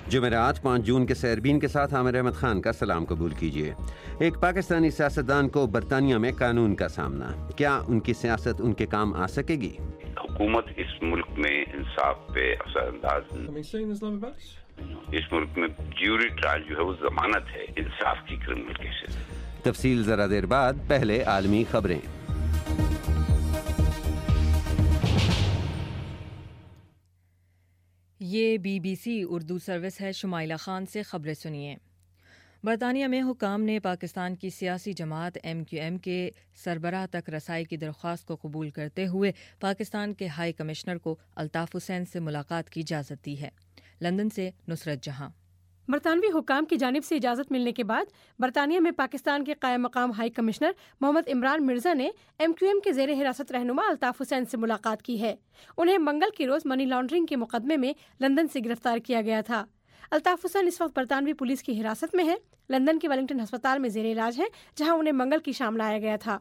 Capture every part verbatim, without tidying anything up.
جمعرات پانچ جون کے سیربین کے ساتھ عامر احمد خان کا سلام قبول کیجیے۔ ایک پاکستانی سیاستدان کو برطانیہ میں قانون کا سامنا، کیا ان کی سیاست ان کے کام آ سکے گی؟ حکومت اس ملک میں انصاف پہ اثر انداز، اس ملک میں جیوری ٹرائل جو ہے وہ ضمانت ہے انصاف کی کرمنل کیسز۔ تفصیل ذرا دیر بعد، پہلے عالمی خبریں۔ یہ B B C Urdu service ہے۔ شمائلہ خان سے خبریں سنیے۔ برطانیہ میں حکام نے پاکستان کی سیاسی جماعت ایم کیو ایم کے سربراہ تک رسائی کی درخواست کو قبول کرتے ہوئے پاکستان کے ہائی کمشنر کو الطاف حسین سے ملاقات کی اجازت دی ہے۔ لندن سے نصرت جہاں۔ برطانوی حکام کی جانب سے اجازت ملنے کے بعد برطانیہ میں پاکستان کے قائم مقام ہائی کمشنر محمد عمران مرزا نے ایم کیو ایم کے زیر حراست رہنما الطاف حسین سے ملاقات کی ہے۔ انہیں منگل کی روز منی لانڈرنگ کے مقدمے میں لندن سے گرفتار کیا گیا تھا۔ الطاف حسین اس وقت برطانوی پولیس کی حراست میں ہے۔ لندن کے ویلنگٹن ہسپتال میں زیر علاج ہیں، جہاں انہیں منگل کی شام لایا گیا تھا۔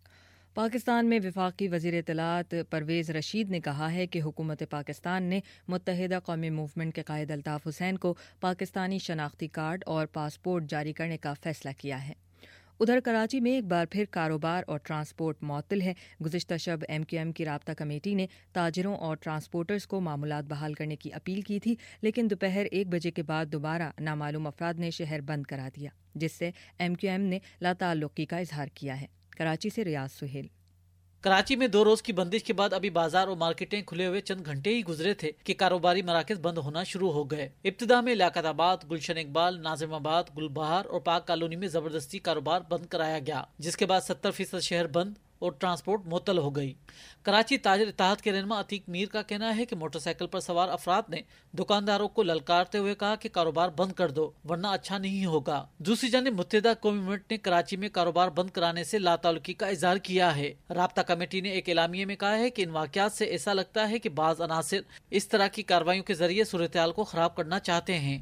پاکستان میں وفاقی وزیر اطلاعات پرویز رشید نے کہا ہے کہ حکومت پاکستان نے متحدہ قومی موومنٹ کے قائد الطاف حسین کو پاکستانی شناختی کارڈ اور پاسپورٹ جاری کرنے کا فیصلہ کیا ہے۔ ادھر کراچی میں ایک بار پھر کاروبار اور ٹرانسپورٹ معطل ہے۔ گزشتہ شب ایم کیو ایم کی رابطہ کمیٹی نے تاجروں اور ٹرانسپورٹرز کو معاملات بحال کرنے کی اپیل کی تھی، لیکن دوپہر ایک بجے کے بعد دوبارہ نامعلوم افراد نے شہر بند کرا دیا، جس سے ایم کیو ایم نے لا تعلقی کا اظہار کیا ہے۔ کراچی سے ریاض سہیل۔ کراچی میں دو روز کی بندش کے بعد ابھی بازار اور مارکیٹیں کھلے ہوئے چند گھنٹے ہی گزرے تھے کہ کاروباری مراکز بند ہونا شروع ہو گئے۔ ابتدا میں لیاقت آباد، گلشن اقبال، ناظم آباد، گل بہار اور پاک کالونی میں زبردستی کاروبار بند کرایا گیا، جس کے بعد ستر فیصد شہر بند اور ٹرانسپورٹ معطل ہو گئی۔ کراچی تاجر اتحاد کے رہنما عتیق میر کا کہنا ہے کہ موٹر سائیکل پر سوار افراد نے دکانداروں کو للکارتے ہوئے کہا کہ کاروبار بند کر دو ورنہ اچھا نہیں ہوگا۔ دوسری جانب متحدہ قومی موومنٹ نے کراچی میں کاروبار بند کرانے سے لا تعلقی کا اظہار کیا ہے۔ رابطہ کمیٹی نے ایک اعلامیے میں کہا ہے کہ ان واقعات سے ایسا لگتا ہے کہ بعض عناصر اس طرح کی کارروائیوں کے ذریعے صورتحال کو خراب کرنا چاہتے ہیں۔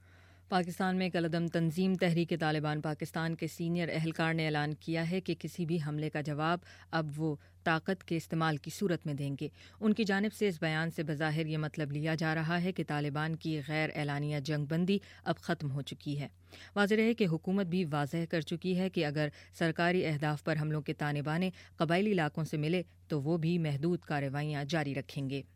پاکستان میں کالعدم تنظیم تحریک طالبان پاکستان کے سینئر اہلکار نے اعلان کیا ہے کہ کسی بھی حملے کا جواب اب وہ طاقت کے استعمال کی صورت میں دیں گے۔ ان کی جانب سے اس بیان سے بظاہر یہ مطلب لیا جا رہا ہے کہ طالبان کی غیر اعلانیہ جنگ بندی اب ختم ہو چکی ہے۔ واضح رہے کہ حکومت بھی واضح کر چکی ہے کہ اگر سرکاری اہداف پر حملوں کے تانے بانے قبائلی علاقوں سے ملے تو وہ بھی محدود کارروائیاں جاری رکھیں گے۔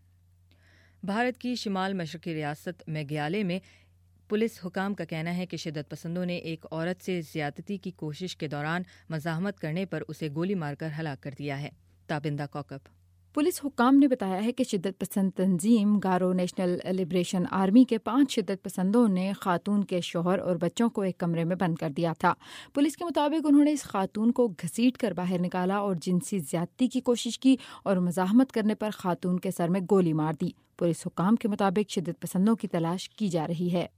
بھارت کی شمال مشرقی ریاست میگھالیہ میں پولیس حکام کا کہنا ہے کہ شدت پسندوں نے ایک عورت سے زیادتی کی کوشش کے دوران مزاحمت کرنے پر اسے گولی مار کر ہلاک کر دیا ہے۔ تابندہ کوکب۔ پولیس حکام نے بتایا ہے کہ شدت پسند تنظیم گارو نیشنل لبریشن آرمی کے پانچ شدت پسندوں نے خاتون کے شوہر اور بچوں کو ایک کمرے میں بند کر دیا تھا۔ پولیس کے مطابق انہوں نے اس خاتون کو گھسیٹ کر باہر نکالا اور جنسی زیادتی کی کوشش کی اور مزاحمت کرنے پر خاتون کے سر میں گولی مار دی۔ پولیس حکام کے مطابق شدت پسندوں کی تلاش کی جا رہی ہے۔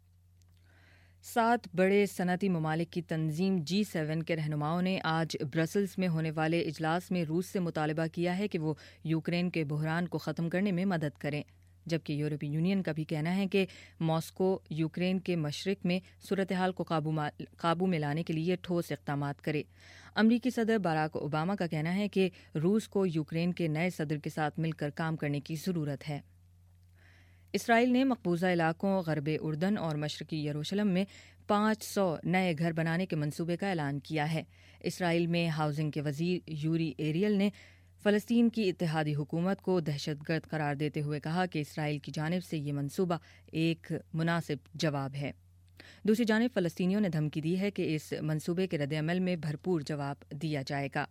سات بڑے صنعتی ممالک کی تنظیم جی سیون کے رہنماؤں نے آج برسلز میں ہونے والے اجلاس میں روس سے مطالبہ کیا ہے کہ وہ یوکرین کے بحران کو ختم کرنے میں مدد کریں، جبکہ یورپی یونین کا بھی کہنا ہے کہ ماسکو یوکرین کے مشرق میں صورتحال کو قابو میں لانے کے لیے ٹھوس اقدامات کرے۔ امریکی صدر باراک اوباما کا کہنا ہے کہ روس کو یوکرین کے نئے صدر کے ساتھ مل کر کام کرنے کی ضرورت ہے۔ اسرائیل نے مقبوضہ علاقوں غرب اردن اور مشرقی یروشلم میں پانچ سو نئے گھر بنانے کے منصوبے کا اعلان کیا ہے۔ اسرائیل میں ہاؤسنگ کے وزیر یوری ایریل نے فلسطین کی اتحادی حکومت کو دہشت گرد قرار دیتے ہوئے کہا کہ اسرائیل کی جانب سے یہ منصوبہ ایک مناسب جواب ہے۔ دوسری جانب فلسطینیوں نے دھمکی دی ہے کہ اس منصوبے کے رد عمل میں بھرپور جواب دیا جائے گا۔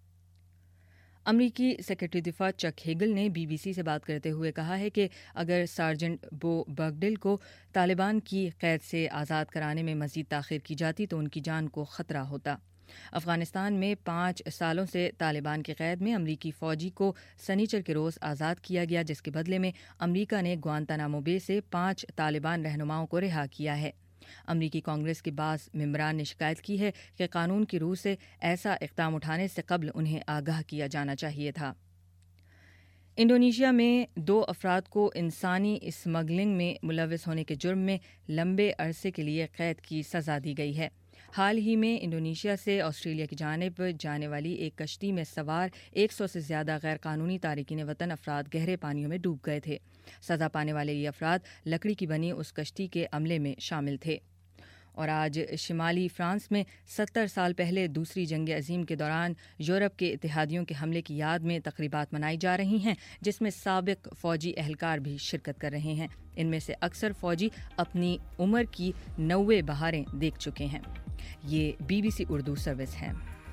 امریکی سیکرٹری دفاع چک ہیگل نے بی بی سی سے بات کرتے ہوئے کہا ہے کہ اگر سارجنٹ بو برگڈل کو طالبان کی قید سے آزاد کرانے میں مزید تاخیر کی جاتی تو ان کی جان کو خطرہ ہوتا۔ افغانستان میں پانچ سالوں سے طالبان کی قید میں امریکی فوجی کو سنیچر کے روز آزاد کیا گیا، جس کے بدلے میں امریکہ نے گوانتانامو بے سے پانچ طالبان رہنماؤں کو رہا کیا ہے۔ امریکی کانگریس کے بعض ممبران نے شکایت کی ہے کہ قانون کی روح سے ایسا اقدام اٹھانے سے قبل انہیں آگاہ کیا جانا چاہیے تھا۔ انڈونیشیا میں دو افراد کو انسانی اسمگلنگ میں ملوث ہونے کے جرم میں لمبے عرصے کے لیے قید کی سزا دی گئی ہے۔ حال ہی میں انڈونیشیا سے آسٹریلیا کی جانب جانے والی ایک کشتی میں سوار ایک سو سے زیادہ غیر قانونی تارکین وطن افراد گہرے پانیوں میں ڈوب گئے تھے۔ سزا پانے والے یہ افراد لکڑی کی بنی اس کشتی کے عملے میں شامل تھے۔ اور آج شمالی فرانس میں ستر سال پہلے دوسری جنگ عظیم کے دوران یورپ کے اتحادیوں کے حملے کی یاد میں تقریبات منائی جا رہی ہیں، جس میں سابق فوجی اہلکار بھی شرکت کر رہے ہیں۔ ان میں سے اکثر فوجی اپنی عمر کی نوے بہاریں دیکھ چکے ہیں۔ یہ B B C Urdu service ہے۔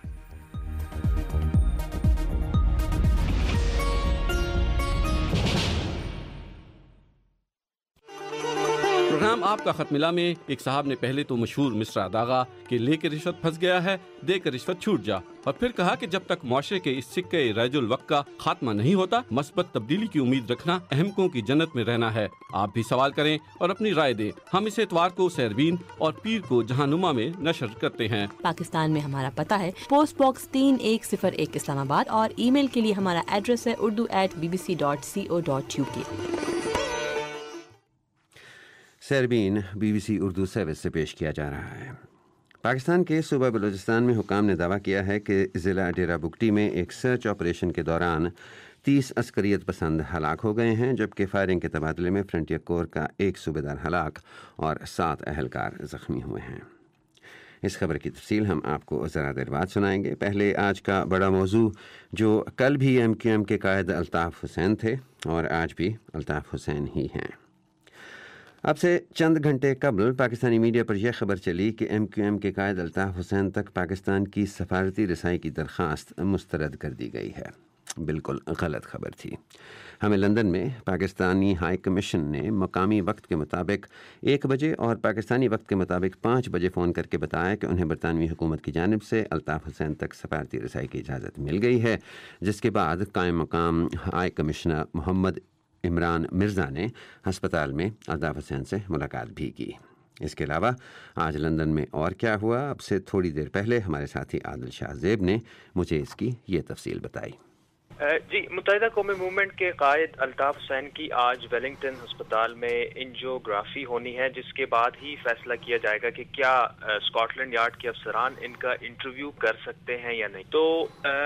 پروگرام آپ کا خط ملا میں ایک صاحب نے پہلے تو مشہور مصرع داغا کہ لے کے رشوت پھنس گیا ہے، دے کر رشوت چھوٹ جا، اور پھر کہا کہ جب تک معاشرے کے اس سکے رائج الوقت کا خاتمہ نہیں ہوتا، مثبت تبدیلی کی امید رکھنا احمقوں کی جنت میں رہنا ہے۔ آپ بھی سوال کریں اور اپنی رائے دیں۔ ہم اس اتوار کو سیربین اور پیر کو جہاں نما میں نشر کرتے ہیں۔ پاکستان میں ہمارا پتہ ہے پوسٹ باکس تین ایک صفر ایک اسلام آباد، اور ای میل کے لیے ہمارا ایڈریس ہے Urdu at B B C dot C O dot U K. Sairbeen B B C Urdu service سے پیش کیا جا رہا ہے۔ پاکستان کے صوبہ بلوچستان میں حکام نے دعویٰ کیا ہے کہ ضلع ڈیرہ بگٹی میں ایک سرچ آپریشن کے دوران تیس عسکریت پسند ہلاک ہو گئے ہیں، جبکہ فائرنگ کے تبادلے میں فرنٹیئر کور کا ایک صوبیدار ہلاک اور سات اہلکار زخمی ہوئے ہیں۔ اس خبر کی تفصیل ہم آپ کو ذرا دیر بعد سنائیں گے۔ پہلے آج کا بڑا موضوع، جو کل بھی ایم کیو ایم کے قائد الطاف حسین تھے اور آج بھی الطاف حسین ہی ہیں۔ اب سے چند گھنٹے قبل پاکستانی میڈیا پر یہ خبر چلی کہ ایم کیو ایم کے قائد الطاف حسین تک پاکستان کی سفارتی رسائی کی درخواست مسترد کر دی گئی ہے۔ بالکل غلط خبر تھی۔ ہمیں لندن میں پاکستانی ہائی کمیشن نے مقامی وقت کے مطابق ایک بجے اور پاکستانی وقت کے مطابق پانچ بجے فون کر کے بتایا کہ انہیں برطانوی حکومت کی جانب سے الطاف حسین تک سفارتی رسائی کی اجازت مل گئی ہے، جس کے بعد قائم مقام ہائی کمشنر محمد عمران مرزا نے ہسپتال میں الطاف حسین سے ملاقات بھی کی۔ اس کے علاوہ آج لندن میں اور کیا ہوا، اب سے تھوڑی دیر پہلے ہمارے ساتھی عادل شاہ زیب نے مجھے اس کی یہ تفصیل بتائی۔ جی، متحدہ قومی موومنٹ کے قائد الطاف حسین کی آج ویلنگٹن ہسپتال میں انجیوگرافی ہونی ہے، جس کے بعد ہی فیصلہ کیا جائے گا کہ کیا اسکاٹ لینڈ یارڈ کے افسران ان کا انٹرویو کر سکتے ہیں یا نہیں۔ تو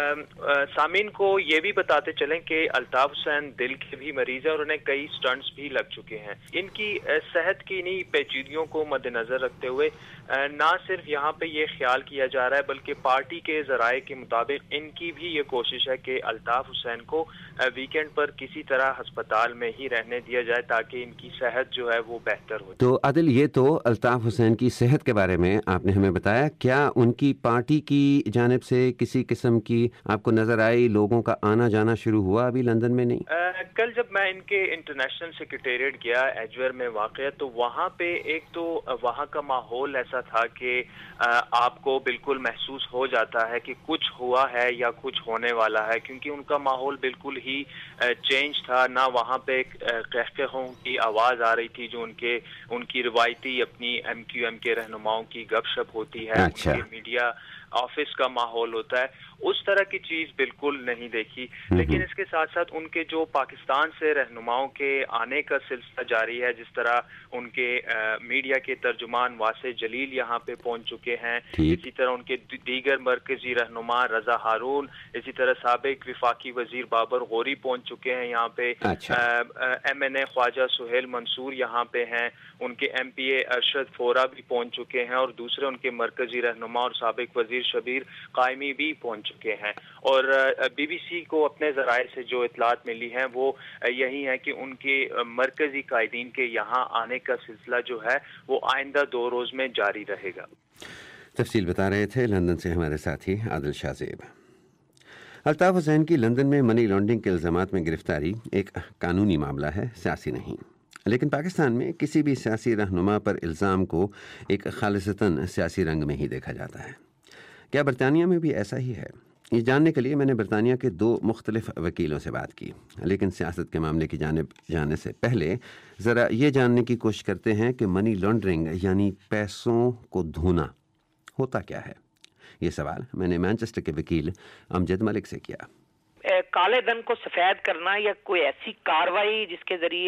سامعین کو یہ بھی بتاتے چلیں کہ الطاف حسین دل کے بھی مریض ہیں اور انہیں کئی سٹنٹس بھی لگ چکے ہیں۔ ان کی صحت کی انہی پیچیدگیوں کو مد نظر رکھتے ہوئے نہ صرف یہاں پہ یہ خیال کیا جا رہا ہے، بلکہ پارٹی کے ذرائع کے مطابق ان کی بھی یہ کوشش ہے کہ الطاف حسین کو ویکینڈ پر کسی طرح ہسپتال میں ہی رہنے دیا جائے تاکہ ان کی صحت جو ہے وہ بہتر ہو۔ تو عادل، یہ تو الطاف حسین کی صحت کے بارے میں آپ نے ہمیں بتایا، کیا ان کی پارٹی کی جانب سے کسی قسم کی آپ کو نظر آئی لوگوں کا آنا جانا شروع ہوا ابھی لندن میں؟ نہیں، کل جب میں ان کے انٹرنیشنل سیکریٹریٹ گیا ایجویر میں واقع، تو وہاں پہ ایک تو وہاں کا ماحول ایسا تھا کہ آپ کو بالکل محسوس ہو جاتا ہے کہ کچھ ہوا ہے یا کچھ ہونے والا ہے، کیونکہ ان کا ماحول بالکل ہی چینج تھا۔ نہ وہاں پہ قہقہوں کی آواز آ رہی تھی جو ان کے ان کی روایتی اپنی ایم کیو ایم کے رہنماؤں کی گپ شپ ہوتی ہے، اچھا، ان کے میڈیا آفس کا ماحول ہوتا ہے، اس طرح کی چیز بالکل نہیں دیکھی۔ لیکن اس کے ساتھ ساتھ ان کے جو پاکستان سے رہنماؤں کے آنے کا سلسلہ جاری ہے، جس طرح ان کے میڈیا کے ترجمان واسع جلیل یہاں پہ پہنچ چکے ہیں، اسی طرح ان کے دیگر مرکزی رہنما رضا ہارون، اسی طرح سابق وفاقی وزیر بابر غوری پہنچ چکے ہیں یہاں پہ، M N A Khawaja Sohail Mansoor یہاں پہ ہیں، ان کے ایم پی اے ارشد فورا بھی پہنچ چکے ہیں، اور دوسرے ان کے مرکزی رہنما اور سابق وزیر شبیر قائمی بھی پہنچ چکے ہیں۔ اور بی بی سی کو اپنے ذرائع سے جو اطلاعات ملی ہیں وہ یہی ہے کہ ان کے مرکزی قائدین کے یہاں آنے کا سلسلہ جو ہے وہ آئندہ دو روز میں جاری رہے گا۔ تفصیل بتا رہے تھے لندن سے ہمارے ساتھی عادل شاہ زیب۔ الطاف حسین کی لندن میں منی لانڈرنگ کے الزامات میں گرفتاری ایک قانونی معاملہ ہے، سیاسی نہیں، لیکن پاکستان میں کسی بھی سیاسی رہنما پر الزام کو ایک خالصتاً سیاسی رنگ میں ہی دیکھا جاتا ہے۔ کیا برطانیہ میں بھی ایسا ہی ہے؟ یہ جاننے کے لیے میں نے برطانیہ کے دو مختلف وکیلوں سے بات کی، لیکن سیاست کے معاملے کی جانب جانے سے پہلے ذرا یہ جاننے کی کوشش کرتے ہیں کہ منی لانڈرنگ یعنی پیسوں کو دھونا ہوتا کیا ہے۔ یہ سوال میں نے مانچسٹر کے وکیل امجد ملک سے کیا۔ کالے دھن کو سفید کرنا یا کوئی ایسی کاروائی جس کے ذریعے آپ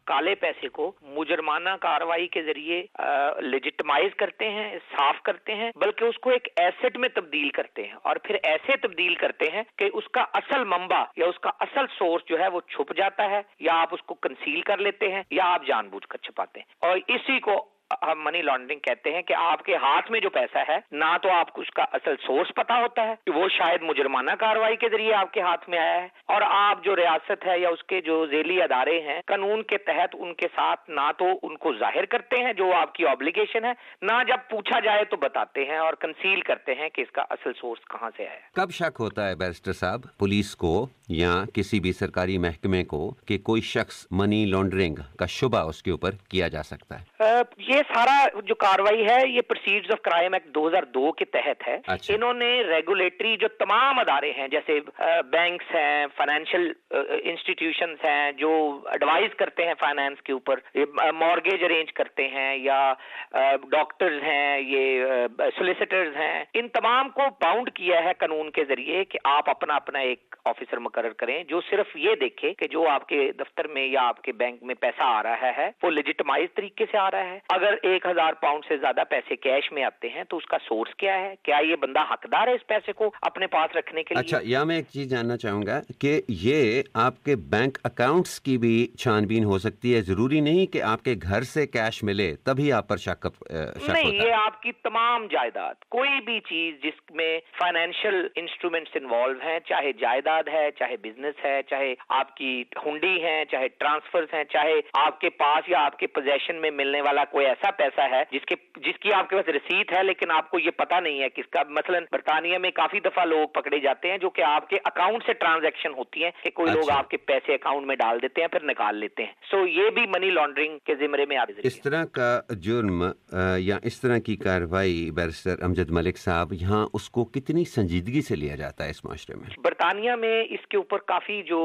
काले पैसे को मुजरमाना कार्रवाई के जरिए लेजिटिमाइज करते हैं, साफ करते हैं, बल्कि उसको एक एसेट में तब्दील करते हैं और फिर ऐसे तब्दील करते हैं कि उसका असल मंबा या उसका असल सोर्स जो है वो छुप जाता है, या आप उसको कंसील कर लेते हैं या आप जानबूझकर छुपाते हैं। और इसी को हम मनी लॉन्ड्रिंग कहते हैं कि आपके हाथ में जो पैसा है, ना तो आपको उसका असल सोर्स पता होता है कि वो शायद मुजरमाना कार्रवाई के जरिए आपके हाथ में आया है, और आप जो रियासत है या उसके जो झेली अदारे हैं कानून के तहत उनके साथ ना तो उनको जाहिर करते हैं जो आपकी ऑब्लिगेशन है, ना जब पूछा जाए तो बताते हैं और कंसील करते हैं कि इसका असल सोर्स कहाँ से आया है। कब शक होता है बैरिस्टर साहब पुलिस को या किसी भी सरकारी महकमे को कि कोई शख्स मनी लॉन्ड्रिंग का शुबा उसके ऊपर किया जा सकता है? आ, ये सारा जो कार्रवाई है ये प्रोसीड्स ऑफ क्राइम एक्ट दो हज़ार दो के तहत है। अच्छा। इन्होंने रेगुलेटरी जो तमाम अदारे हैं, जैसे बैंक्स हैं, फाइनेंशियल इंस्टीट्यूशंस हैं जो एडवाइज करते हैं फाइनेंस के ऊपर, मॉर्गेज अरेंज करते हैं, या डॉक्टर्स हैं, ये सोलिसिटर्स हैं, इन तमाम को बाउंड किया है कानून के जरिए कि आप अपना अपना एक ऑफिसर मुकर्रर करें जो सिर्फ ये देखे कि जो आपके दफ्तर में या आपके बैंक में पैसा आ रहा है वो लेजिटिमाइज तरीके से आ रहा है। अगर एक हजार पाउंड से ज्यादा पैसे कैश में आते हैं तो उसका सोर्स क्या है, क्या ये बंदा हकदार है इस पैसे को अपने पास रखने के लिए? अच्छा, यहाँ मैं एक चीज जानना चाहूंगा कि ये आपके बैंक अकाउंट्स की भी छानबीन हो सकती है, जरूरी नहीं कि आपके घर से कैश मिले तभी आप पर शक, शक नहीं होता ये है। आपकी तमाम जायदाद, कोई भी चीज जिसमें फाइनेंशियल इंस्ट्रूमेंट्स इन्वॉल्व हैं, चाहे जायदाद है, चाहे बिजनेस है, चाहे आपकी हुंडी है, चाहे ट्रांसफर्स हैं, चाहे आपके पास या आपके पोजेशन में मिलने वाला कोई ऐसा पैसा है जिसके जिसकी आपके पास रिसीट है लेकिन आपको ये पता नहीं है किसका। मसलन बर्तानिया में काफी दफा लोग पकड़े जाते हैं जो कि आपके अकाउंट से ट्रांजैक्शन होती है कि कोई अच्छा। लोग आपके पैसे अकाउंट में डाल देते हैं फिर निकाल लेते हैं। सो ये भी मनी लॉन्ड्रिंग के जिम्मे में आते हैं। इस तरह का जुर्म या इस तरह की कार्रवाई बैरिस्टर अमजद मलिक साहब, यहाँ उसको कितनी संजीदगी से लिया जाता है इस माशरे में? बर्तानिया में इसके ऊपर काफी जो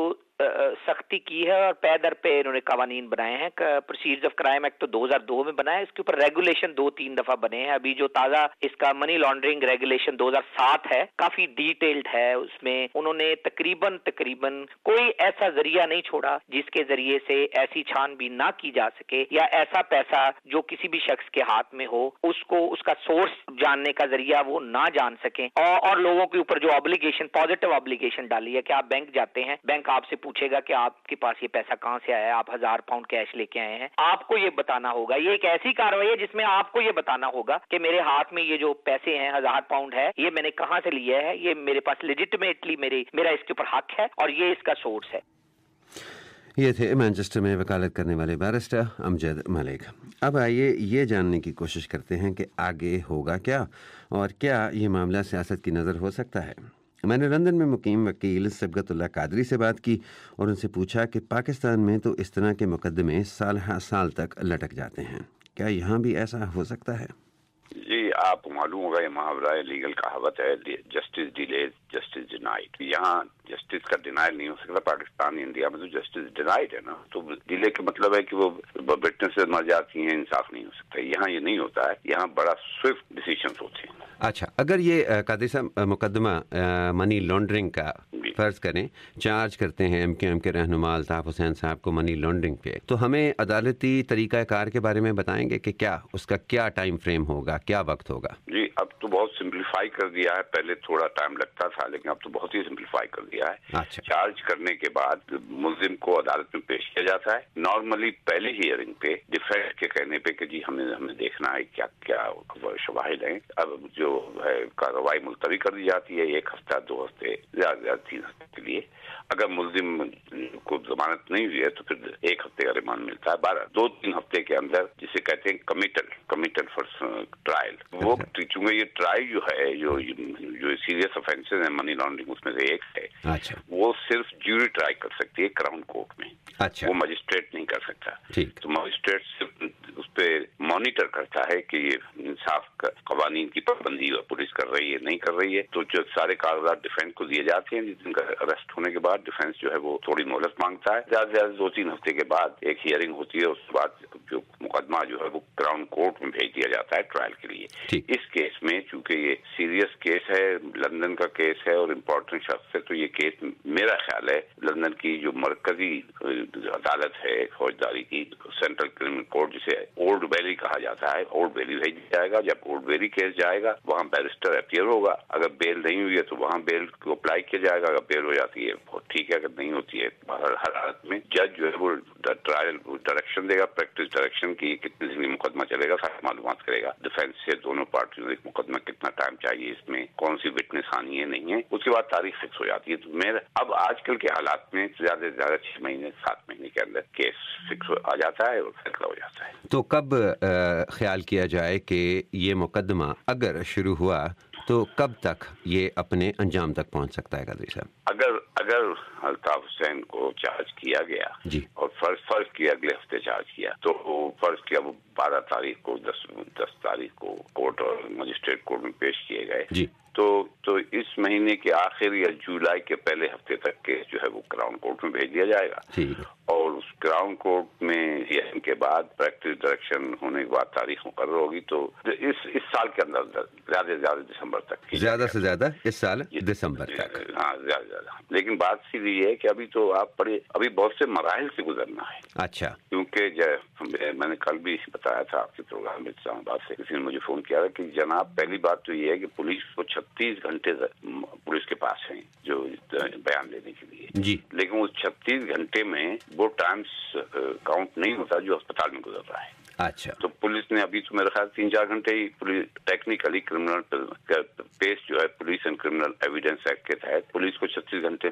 सख्ती की है और पै दर पे इन्होंने कानून बनाए हैं। प्रोसीड्स ऑफ क्राइम एक्ट तो दो हज़ार दो में बना है, इसके ऊपर रेगुलेशन दो तीन दफा बने हैं। अभी जो ताजा इसका मनी लॉन्ड्रिंग रेगुलेशन दो हज़ार सात है, काफी डिटेल्ड है। उसमें उन्होंने तकरीबन तकरीबन कोई ऐसा जरिया नहीं छोड़ा जिसके जरिए से ऐसी छानबीन ना की जा सके या ऐसा पैसा जो किसी भी शख्स के हाथ में हो उसको उसका सोर्स जानने का जरिया वो ना जान सकें। और, और लोगों के ऊपर जो ऑब्लिगेशन, पॉजिटिव ऑब्लिगेशन डाली है कि आप बैंक जाते हैं, बैंक आपसे पूछेगा कि आपके पास ये पैसा कहां से आया है, आप हजार पाउंड कैश लेके आए हैं, आपको ये बताना होगा। ये एक ऐसी कार्रवाई है जिसमें आपको ये बताना होगा कि मेरे हाथ में ये जो पैसे हैं हजार पाउंड है, ये मैंने कहां से लिया है, ये मेरे पास लेजिटिमेटली मेरे मेरा इसके ऊपर हक है और ये इसका सोर्स है। ये थे मैनचेस्टर में वकालत करने वाले बैरिस्टर अमजद मलिक। अब आइए ये जानने की कोशिश करते हैं कि आगे होगा क्या और क्या ये मामला सियासत की नज़र हो सकता है। मैंने लंदन में मुकीम वकील सबगतुल्लाह कादरी से बात की और उनसे पूछा कि पाकिस्तान में तो इस तरह के मुकदमे साल हर साल तक लटक जाते हैं, क्या यहाँ भी ऐसा हो सकता है? जी, आपको मालूम होगा ये मुहावरा लीगल कहावत है, जस्टिस डिलेड जस्टिस डिनाइड। यहाँ जस्टिस का डिनाइल नहीं हो सकता। पाकिस्तान इंडिया में तो जस्टिस डिनाइड है ना, तो डिले का मतलब है कि वो विटनेसेस मर जाती हैं, इंसाफ नहीं हो सकता। यहाँ ये नहीं होता है, यहाँ बड़ा स्विफ्ट डिसीजंस होते हैं। अच्छा, अगर ये कादरी साहब मुकदमा मनी लॉन्ड्रिंग का फर्ज करें, चार्ज करते हैं एम क्यू एम के रहनुमा अल्ताफ हुसैन साहब को मनी लॉन्ड्रिंग पे, तो हमें अदालती तरीकाकार के बारे में बताएंगे कि क्या उसका क्या टाइम फ्रेम होगा, क्या वक्त होगा? जी, अब तो बहुत सिंप्लीफाई कर दिया है। पहले थोड़ा टाइम लगता था लेकिन अब तो बहुत ही सिंप्लीफाई कर दिया है। अच्छा। चार्ज करने के बाद मुल्जिम को अदालत में पेश किया जाता है। नॉर्मली पहले हियरिंग पे डिफेंस के कहने पे कि जी हमें हमें देखना है क्या क्या शवाहिद हैं। अब जो है कार्रवाई मुलतवी कर दी जाती है एक हफ्ता, दो हफ्ते, ज्यादा ज्यादा तीन हफ्ते के लिए। अगर मुल्जिम को जमानत नहीं हुई है तो फिर एक हफ्ते का रिमांड मिलता है। बारह दो तीन हफ्ते के अंदर जिसे कहते हैं कमिटल कमिटल फॉर ट्रायल, वो चूंकि ये ट्रायल जो है जो जो सीरियस ऑफेंसेस है मनी लॉन्ड्रिंग उसमें से एक है। अच्छा। वो सिर्फ ज्यूरी ट्राई कर सकती है क्राउन कोर्ट में। अच्छा। वो मजिस्ट्रेट नहीं कर सकता। ठीक। तो मजिस्ट्रेट सिर्फ उस पर मॉनिटर करता है कि ये इंसाफ कवानीन की पाबंदी पुलिस कर रही है नहीं कर रही है, तो जो सारे कागजात डिफेंस को दिए जाते हैं। जिनका अरेस्ट होने के बाद डिफेंस जो है वो थोड़ी मोहलत मांगता है, ज्यादा से ज्यादा दो तीन हफ्ते के बाद एक हियरिंग होती है, उसके बाद जो मुकदमा जो है वो क्राउन कोर्ट में भेज दिया जाता है ट्रायल के लिए। इस केस में चूंकि ये सीरियस केस है, लंदन का केस है और इम्पोर्टेंट शख्स है, तो ये केस मेरा ख्याल है लंदन की जो मरकजी अदालत है फौजदारी की, सेंट्रल क्रिमिनल कोर्ट जिसे ओल्ड वैली कहा जाता है, ओल्ड वैली भेज दिया जाएगा। जब ओल्ड वैली केस जाएगा वहाँ बैरिस्टर अपीयर होगा, अगर बेल नहीं हुई है तो वहाँ बेल को अप्लाई किया जाएगा, अगर बेल हो जाती है बहुत ठीक है, अगर नहीं होती है हर हालत में जज जो है वो ट्रायल डायरेक्शन देगा, प्रैक्टिस डायरेक्शन की कितने दिन मुकदमा चलेगा सारी मालूमात करेगा। डिफेंस से दोनों पार्टियों को मुकदमा कितना टाइम चाहिए, इसमें कौन सी विटनेस आनी है नहीं है, उसके बाद तारीख फिक्स हो जाती है। तो मेरा अब आजकल के हालात में ज्यादा से ज्यादा छह महीने सात महीने के अंदर केस फिक्स आ जाता है और फैसला हो जाता है। तो कब ख्याल किया जाए कि ये मुकदमा अगर शुरू हुआ तो कब तक ये अपने अंजाम तक पहुंच सकता है कादरी साहब? अगर अगर अल्ताफ हुसैन को चार्ज किया गया जी और फर्ज फर्ज किया अगले हफ्ते चार्ज किया, तो फर्ज किया वो बारह तारीख को दस दस तारीख को कोर्ट और मजिस्ट्रेट कोर्ट में पेश किए गए जी, तो तो इस महीने के आखिर या जुलाई के पहले हफ्ते तक केस जो है वो क्राउन कोर्ट में भेज दिया जाएगा और उस क्राउन कोर्ट में हियरिंग के बाद प्रैक्टिस डायरेक्शन होने के बाद तारीख मुकर्रर होगी। तो इस इस साल के अंदर ज्यादा से ज्यादा दिसंबर तक, ज्यादा से ज्यादा इस साल दिसंबर तक, हाँ ज्यादा ज्यादा। लेकिन बात सीधी है कि अभी तो आप पढ़े अभी बहुत से मराहल से गुजरना है। अच्छा, क्योंकि मैंने कल भी बताया था आपके प्रोग्राम में, इस्लामाबाद से किसी ने मुझे फोन किया था कि जनाब पहली बात तो ये है कि पुलिस को छत्तीस घंटे पुलिस के पास है जो बयान देने के लिए जी, लेकिन उस छत्तीस घंटे में वो टाइम्स काउंट नहीं होता जो अस्पताल में गुजर रहा है। अच्छा, तो पुलिस ने अभी तो मेरे ख्याल तीन चार घंटे ही पुलिस टेक्निकली क्रिमिनल पेश जो है police and criminal evidence act के तहत पुलिस को छत्तीस घंटे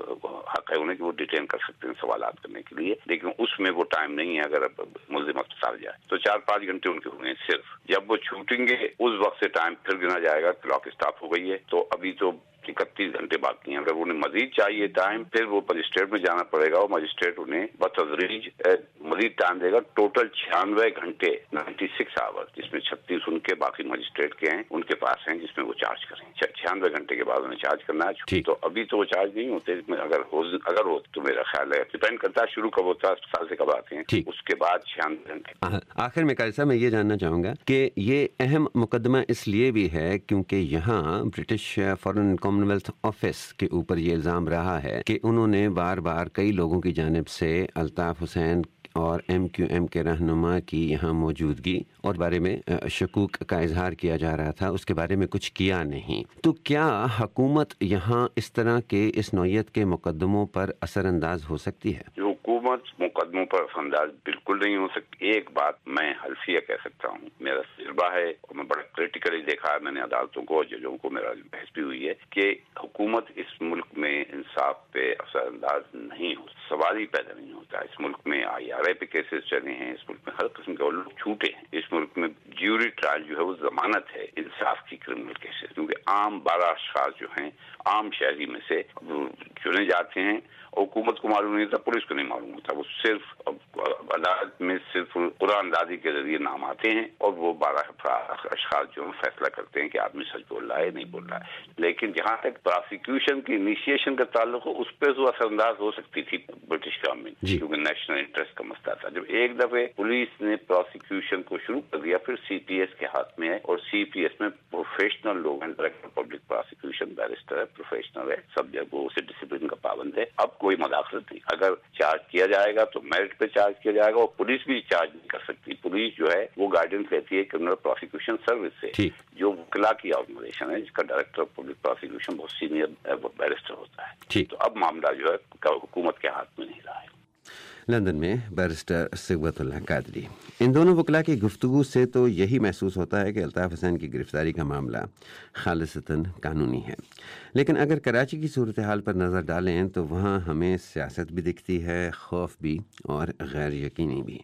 हक है उन्हें कि वो डिटेन कर सकते हैं सवालात करने के लिए, लेकिन उसमें वो टाइम नहीं है। अगर मुल्जिम अस्पताल जाए तो चार पाँच घंटे उनके हुए सिर्फ, जब वो छूटेंगे उस वक्त से टाइम फिर गिना जाएगा, क्लॉक स्टॉप हो गई है। तो अभी तो इकतीस घंटे बाकी हैं। अगर उन्हें मजीद चाहिए टाइम फिर वो मजिस्ट्रेट में जाना पड़ेगा और मजिस्ट्रेट उन्हें बतदरीज मजीद टाइम देगा। टोटल छियानवे घंटे नाइन्टी सिक्स आवर्स, जिसमें छत्तीस उनके बाकी मजिस्ट्रेट के हैं उनके पास हैं, जिसमें वो चार्ज करें। छियानवे घंटे के बाद उन्हें चार्ज करना है। तो अभी तो वो चार्ज नहीं होते, अगर हो अगर हो तो मेरा ख्याल है डिपेंड करता है शुरू कब होता है, अस्पताल से कब आते हैं, उसके बाद छियानवे घंटे। आखिर में काजी साहब मैं ये जानना चाहूँगा कि ये अहम मुकदमा इसलिए भी है क्योंकि यहाँ ब्रिटिश फॉरेन कॉमनवेल्थ ऑफिस के ऊपर ये इल्ज़ाम रहा है कि उन्होंने बार बार कई लोगों की जानिब से अल्ताफ हुसैन और एम क्यू एम के रहनुमा की यहाँ मौजूदगी और बारे में शकूक का इजहार किया जा रहा था, उसके बारे में कुछ किया नहीं। तो क्या हुकूमत यहाँ इस तरह के इस नौयत के मुकदमों पर असरअंदाज हो सकती है? हुकूमत मुकदमों पर असरअंदाज बिल्कुल नहीं हो सकती। एक बात मैं हल्फिया कह सकता हूँ, मेरा तजुर्बा है और मैं बड़ा क्रिटिकली देखा है, मैंने अदालतों को जजों को, मेरा बहस भी हुई है कि हुकूमत इस मुल्क में इंसाफ पे असरअंदाज नहीं हो, सवाल ही पैदा नहीं होता। इस मुल्क में आई आर आई पे केसेस चले हैं, इस मुल्क में हर किस्म के लोग छूटे हैं, इस मुल्क में ज्यूरी ट्रायल जो है वो जमानत है इंसाफ की क्रिमिनल केसेस, क्योंकि आम बारह अशखास जो हैं आम शहरी में से चुने जाते हैं। हुकूमत को मालूम नहीं था, पुलिस को नहीं मालूम होता, वो सिर्फ अदालत में सिर्फ कुरानदाजी के जरिए नाम आते हैं और वो बारह अशखास जो फैसला करते हैं कि आदमी सच बोल रहा है नहीं बोल रहा है। लेकिन जहाँ तक प्रोसिक्यूशन की इनिशिएशन का ताल्लुक हो, उस पर तो असरअंदाज हो सकती थी ब्रिटिश गवर्नमेंट, क्योंकि नेशनल इंटरेस्ट का मसला था। जब एक दफे पुलिस ने प्रोसिक्यूशन को शुरू कर दिया, फिर सी पी एस के हाथ में है और सी पी एस में प्रोफेशनल लोग हैं, डायरेक्टर पब्लिक प्रोसिक्यूशन बैरिस्टर है, प्रोफेशनल है, सब जगह उसे डिसिप्लिन का पाबंद है। अब कोई मदाखलत नहीं, अगर चार्ज किया जाएगा तो मेरिट पे चार्ज किया जाएगा और पुलिस भी चार्ज नहीं कर सकती। पुलिस जो है वो गाइडेंस लेती है क्रिमिनल प्रोसिक्यूशन सर्विस से, जो वकीला की ऑर्गेनाइजेशन है, जिसका डायरेक्टर पब्लिक प्रोसिक्यूशन बहुत सीनियर बैरिस्टर होता है। तो अब मामला जो है हुकूमत के हाथ में नहीं रहा है। लंदन में बैरिस्टर सिगवतुल्लाह कादरी। इन दोनों वकला की गुफ्तगू से तो यही महसूस होता है कि अल्ताफ हुसैन की गिरफ्तारी का मामला खालिसतन कानूनी है, लेकिन अगर कराची की सूरत हाल पर नज़र डालें तो वहाँ हमें सियासत भी दिखती है, खौफ भी और गैर यकीनी भी।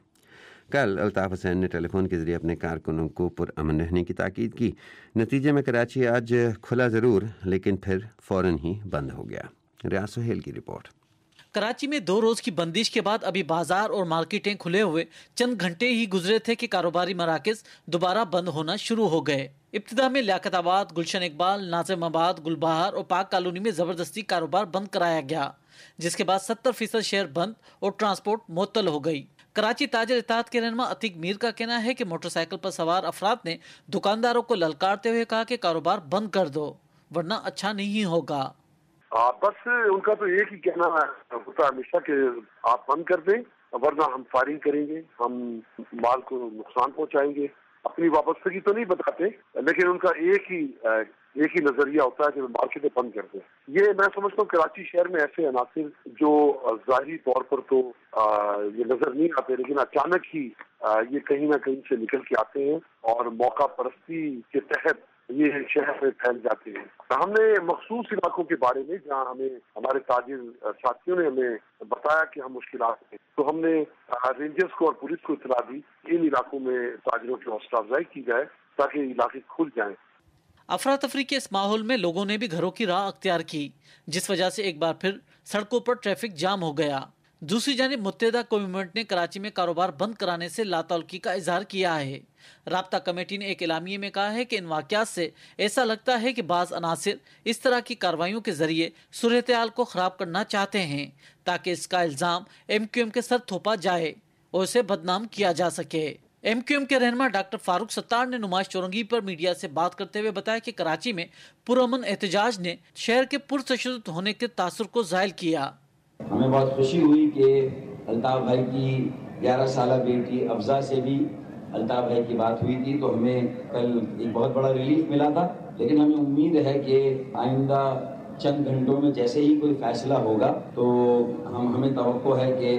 कल अल्ताफ हुसैन ने टेलीफोन के ज़रिए अपने कारकुनों को पुरअमन रहने की ताकीद की। नतीजे में कराची आज खुला ज़रूर लेकिन फिर फ़ौरन ही बंद हो गया। रियाज सुहेल की रिपोर्ट। کراچی میں دو روز کی بندش کے بعد ابھی بازار اور مارکیٹیں کھلے ہوئے چند گھنٹے ہی گزرے تھے کہ کاروباری مراکز دوبارہ بند ہونا شروع ہو گئے۔ ابتدا میں لیاقت آباد، گلشن اقبال، ناظم آباد، گلبہار اور پاک کالونی میں زبردستی کاروبار بند کرایا گیا، جس کے بعد ستر فیصد شہر بند اور ٹرانسپورٹ معطل ہو گئی۔ کراچی تاجر اتحاد کے رہنما عتیق میر کا کہنا ہے کہ موٹر سائیکل پر سوار افراد نے دکانداروں کو للکارتے ہوئے کہا کہ کاروبار بند کر دو ورنہ اچھا نہیں ہوگا۔ بس ان کا تو ایک ہی کہنا ہوتا ہے ہمیشہ کہ آپ بند کر دیں ورنہ ہم فائرنگ کریں گے، ہم مال کو نقصان پہنچائیں گے۔ اپنی وابستگی تو نہیں بتاتے، لیکن ان کا ایک ہی ایک ہی نظریہ ہوتا ہے کہ مارکیٹیں بند کر دیں۔ یہ میں سمجھتا ہوں کراچی شہر میں ایسے عناصر جو ظاہری طور پر تو یہ نظر نہیں آتے، لیکن اچانک ہی یہ کہیں نہ کہیں سے نکل کے آتے ہیں اور موقع پرستی کے تحت یہ شہر میں پھیل جاتے ہیں۔ ہم نے مخصوص علاقوں کے بارے میں جہاں ہمیں ہمارے تاجر ساتھیوں نے ہمیں بتایا کہ ہم مشکلات ہیں، تو ہم نے رینجرز کو اور پولیس کو اطلاع دی ان علاقوں میں تاجروں کی حوصلہ افزائی کی جائے تاکہ علاقے کھل جائیں۔ افراتفری کے اس ماحول میں لوگوں نے بھی گھروں کی راہ اختیار کی، جس وجہ سے ایک بار پھر سڑکوں پر ٹریفک جام ہو گیا۔ دوسری جانب متحدہ قومی موومنٹ نے کراچی میں کاروبار بند کرانے سے لاتعلقی کا اظہار کیا ہے۔ رابطہ کمیٹی نے ایک اعلامیے میں کہا ہے کہ ان واقعات سے ایسا لگتا ہے کہ بعض عناصر اس طرح کی کارروائیوں کے ذریعے صورتحال کو خراب کرنا چاہتے ہیں تاکہ اس کا الزام ایم کیو ایم کے سر تھوپا جائے اور اسے بدنام کیا جا سکے۔ ایم کیو ایم کے رہنما ڈاکٹر فاروق ستار نے نمائش چورنگی پر میڈیا سے بات کرتے ہوئے بتایا کہ کراچی میں پرامن احتجاج نے شہر کے پرتشدد ہونے کے تاثر کو زائل کیا۔ ہمیں بہت خوشی ہوئی کہ الطاف بھائی کی گیارہ سالہ بیٹی افزا سے بھی الطاف بھائی کی بات ہوئی تھی، تو ہمیں کل ایک بہت بڑا ریلیف ملا تھا، لیکن ہمیں امید ہے کہ آئندہ چند گھنٹوں میں جیسے ہی کوئی فیصلہ ہوگا تو ہم ہمیں توقع ہے کہ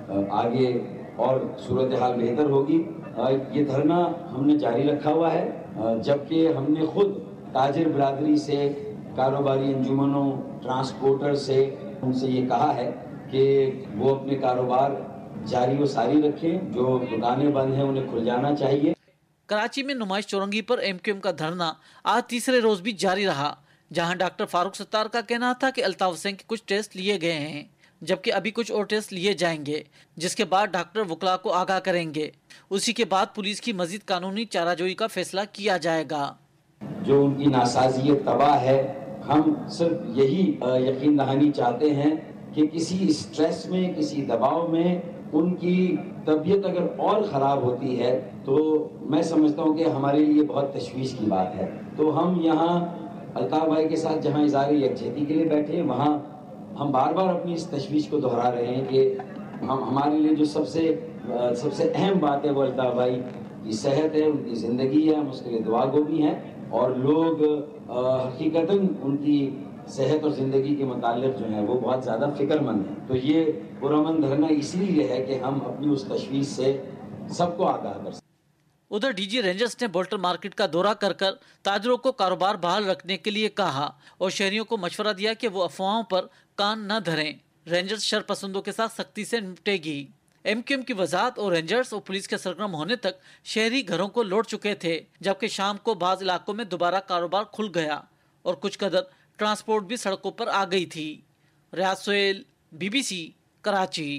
آگے اور صورتحال بہتر ہوگی۔ یہ دھرنا ہم نے جاری رکھا ہوا ہے، جبکہ ہم نے خود تاجر برادری سے، کاروباری انجمنوں، ٹرانسپورٹر سے ان سے یہ کہا ہے کہ وہ اپنے کاروبار جاری و ساری رکھیں، جو دکانیں بند ہیں انہیں کھل جانا چاہیے۔ کراچی میں نمائش چورنگی پر ایم کیو ایم کا دھرنا آج تیسرے روز بھی جاری رہا، جہاں ڈاکٹر فاروق ستار کا کہنا تھا کہ الطاف حسین کے کچھ ٹیسٹ لیے گئے ہیں، جبکہ ابھی کچھ اور ٹیسٹ لیے جائیں گے، جس کے بعد ڈاکٹر وکلا کو آگاہ کریں گے۔ اسی کے بعد پولیس کی مزید قانونی چارہ جوئی کا فیصلہ کیا جائے گا۔ جو ان کی ناسازیت تباہ ہے، ہم صرف یہی یقین دہانی چاہتے ہیں کہ کسی اسٹریس میں، کسی دباؤ میں ان کی طبیعت اگر اور خراب ہوتی ہے تو میں سمجھتا ہوں کہ ہمارے لیے بہت تشویش کی بات ہے۔ تو ہم یہاں الطاف بھائی کے ساتھ جہاں اظہار یکجہتی کے لیے بیٹھے ہیں، وہاں ہم بار بار اپنی اس تشویش کو دہرا رہے ہیں کہ ہم ہمارے لیے جو سب سے سب سے اہم بات ہے وہ الطاف بھائی کی صحت ہے، ان کی زندگی ہے، ہم اس کے لیے دعا گو بھی ہیں، اور لوگ حقیقتاً ان کی صحت اور زندگی کے متعلق جو ہے وہ بہت زیادہ فکر مند ہیں۔ تو یہ پرامن دھرنا اسی لیے ہے کہ ہم اپنی اس تشویش سے سب کو آگاہ کر سکیں۔ ادھر ڈی جی رینجرز نے بولٹن مارکیٹ کا دورہ کر کر تاجروں کو کاروبار بحال رکھنے کے لیے کہا اور شہریوں کو مشورہ دیا کہ وہ افواہوں پر کان نہ دھریں۔ رینجرز شر پسندوں کے ساتھ سختی سے نپٹے گی۔ ایم کیو ایم کی وضاحت اور رینجرز اور پولیس کے سرگرم ہونے تک شہری گھروں کو لوٹ چکے تھے، جبکہ شام کو بعض علاقوں میں دوبارہ کاروبار کھل گیا اور کچھ قدر ٹرانسپورٹ بھی سڑکوں پر آ گئی تھی۔ Riaz Sohail, B B C, Karachi.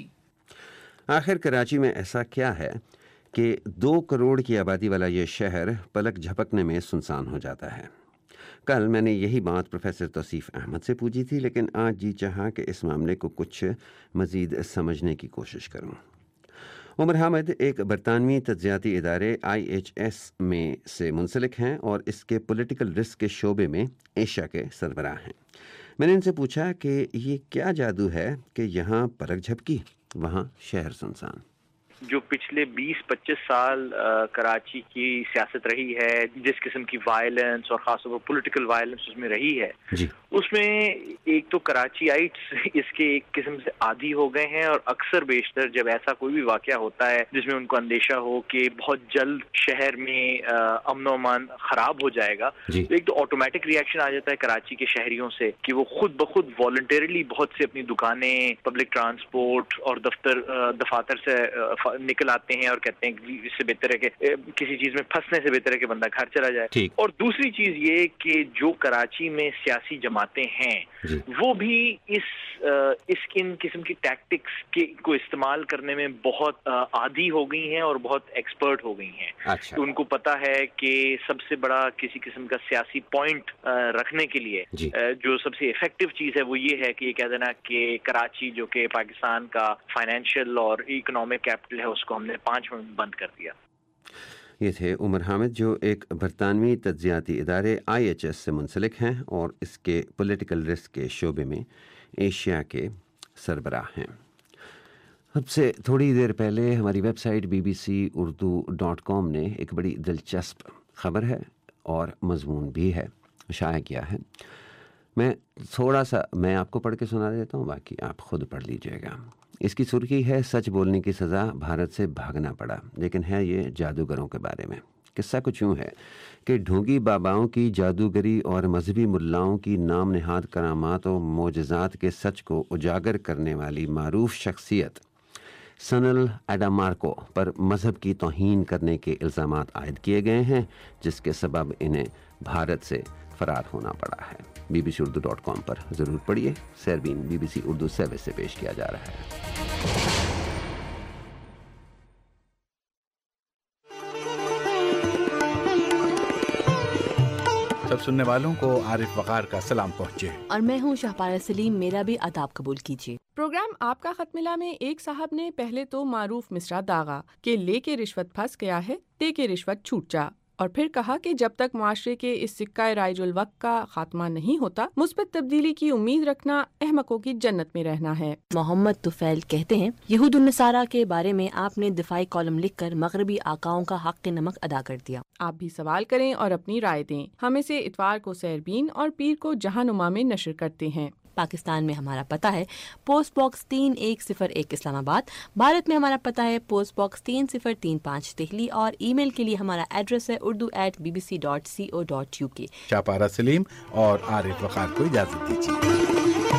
آخر کراچی میں ایسا کیا ہے کہ دو کروڑ کی آبادی والا یہ شہر پلک جھپکنے میں سنسان ہو جاتا ہے؟ کل میں نے یہی بات پروفیسر توصیف احمد سے پوچھی تھی، لیکن آج جی چاہا کہ اس معاملے کو کچھ مزید سمجھنے کی کوشش کروں۔ عمر حامد ایک برطانوی تجزیاتی ادارے آئی ایچ ایس میں سے منسلک ہیں اور اس کے پولیٹیکل رسک کے شعبے میں ایشیا کے سربراہ ہیں۔ میں نے ان سے پوچھا کہ یہ کیا جادو ہے کہ یہاں پلک جھپکی وہاں شہر سنسان۔ جو پچھلے بیس پچیس سال کراچی کی سیاست رہی ہے، جس قسم کی وائلنس اور خاص طور پر پولیٹیکل وائلنس اس میں رہی ہے، جی اس میں ایک تو کراچیائٹس اس کے ایک قسم سے عادی ہو گئے ہیں، اور اکثر بیشتر جب ایسا کوئی بھی واقعہ ہوتا ہے جس میں ان کو اندیشہ ہو کہ بہت جلد شہر میں امن و امان خراب ہو جائے گا، جی تو ایک تو آٹومیٹک ریئیکشن آ جاتا ہے کراچی کے شہریوں سے کہ وہ خود بخود والنٹیرلی بہت سے اپنی دکانیں، پبلک ٹرانسپورٹ اور دفتر دفاتر سے نکل آتے ہیں اور کہتے ہیں کہ اس سے بہتر ہے کہ کسی چیز میں پھنسنے سے بہتر ہے کہ بندہ گھر چلا جائے. اور دوسری چیز یہ کہ جو کراچی میں سیاسی جماعتیں ہیں وہ بھی اس اس ان قسم کی ٹیکٹکس کے کو استعمال کرنے میں بہت عادی ہو گئی ہیں اور بہت ایکسپرٹ ہو گئی ہیں. اچھا. ان کو پتا ہے کہ سب سے بڑا کسی قسم کا سیاسی پوائنٹ رکھنے کے لیے جو سب سے افیکٹو چیز ہے وہ یہ ہے کہ یہ کہہ دینا کہ کراچی جو کہ پاکستان کا فائنینشیل اور اکنامک کیپٹل ہے اس کو ہم نے پانچ منٹ بند کر دیا. یہ تھے عمر حامد جو ایک برطانوی تجزیاتی ادارے آئی ایچ ایس سے منسلک ہیں اور اس کے پولیٹیکل رسک کے شعبے میں ایشیا کے سربراہ ہیں. اب سے تھوڑی دیر پہلے ہماری website B B C Urdu dot com نے ایک بڑی دلچسپ خبر ہے اور مضمون بھی ہے شائع کیا ہے. میں تھوڑا سا میں آپ کو پڑھ کے سنا دیتا ہوں، باقی آپ خود پڑھ لیجئے گا. اس کی سرخی ہے سچ بولنے کی سزا، بھارت سے بھاگنا پڑا، لیکن ہے یہ جادوگروں کے بارے میں. قصہ کچھ یوں ہے کہ ڈھونگی باباؤں کی جادوگری اور مذہبی ملاؤں کی نام نہاد کرامات و معجزات کے سچ کو اجاگر کرنے والی معروف شخصیت سنل ایڈامارکو پر مذہب کی توہین کرنے کے الزامات عائد کیے گئے ہیں، جس کے سبب انہیں بھارت سے فرار ہونا پڑا ہے. B B C Urdu dot com پر ضرور پڑھیے. Sairbeen B B C Urdu service سے پیش کیا جا رہا ہے. سب سننے والوں کو عارف وقار کا سلام پہنچے اور میں ہوں شہپارہ سلیم، میرا بھی آداب قبول کیجیے. پروگرام آپ کا خط ملا میں ایک صاحب نے پہلے تو معروف مصرع داغا کہ لے کے رشوت پھنس گیا ہے دے کے رشوت چھوٹ جا، اور پھر کہا کہ جب تک معاشرے کے اس سکہ رائج الوقت کا خاتمہ نہیں ہوتا مثبت تبدیلی کی امید رکھنا احمقوں کی جنت میں رہنا ہے. محمد طفیل کہتے ہیں یہود النصارہ کے بارے میں آپ نے دفاعی کالم لکھ کر مغربی آقاؤں کا حق نمک ادا کر دیا. آپ بھی سوال کریں اور اپنی رائے دیں. ہم اسے اتوار کو سیربین اور پیر کو جہاں نما میں نشر کرتے ہیں. پاکستان میں ہمارا پتہ ہے پوسٹ باکس تین ایک صفر ایک اسلام آباد. بھارت میں ہمارا پتہ ہے پوسٹ باکس تین صفر تین پانچ دہلی، اور ای میل کے لیے ہمارا ایڈریس ہے Urdu at B B C dot C O dot U K. Shahpara سلیم اور عارف وقار کو اجازت دیجیے.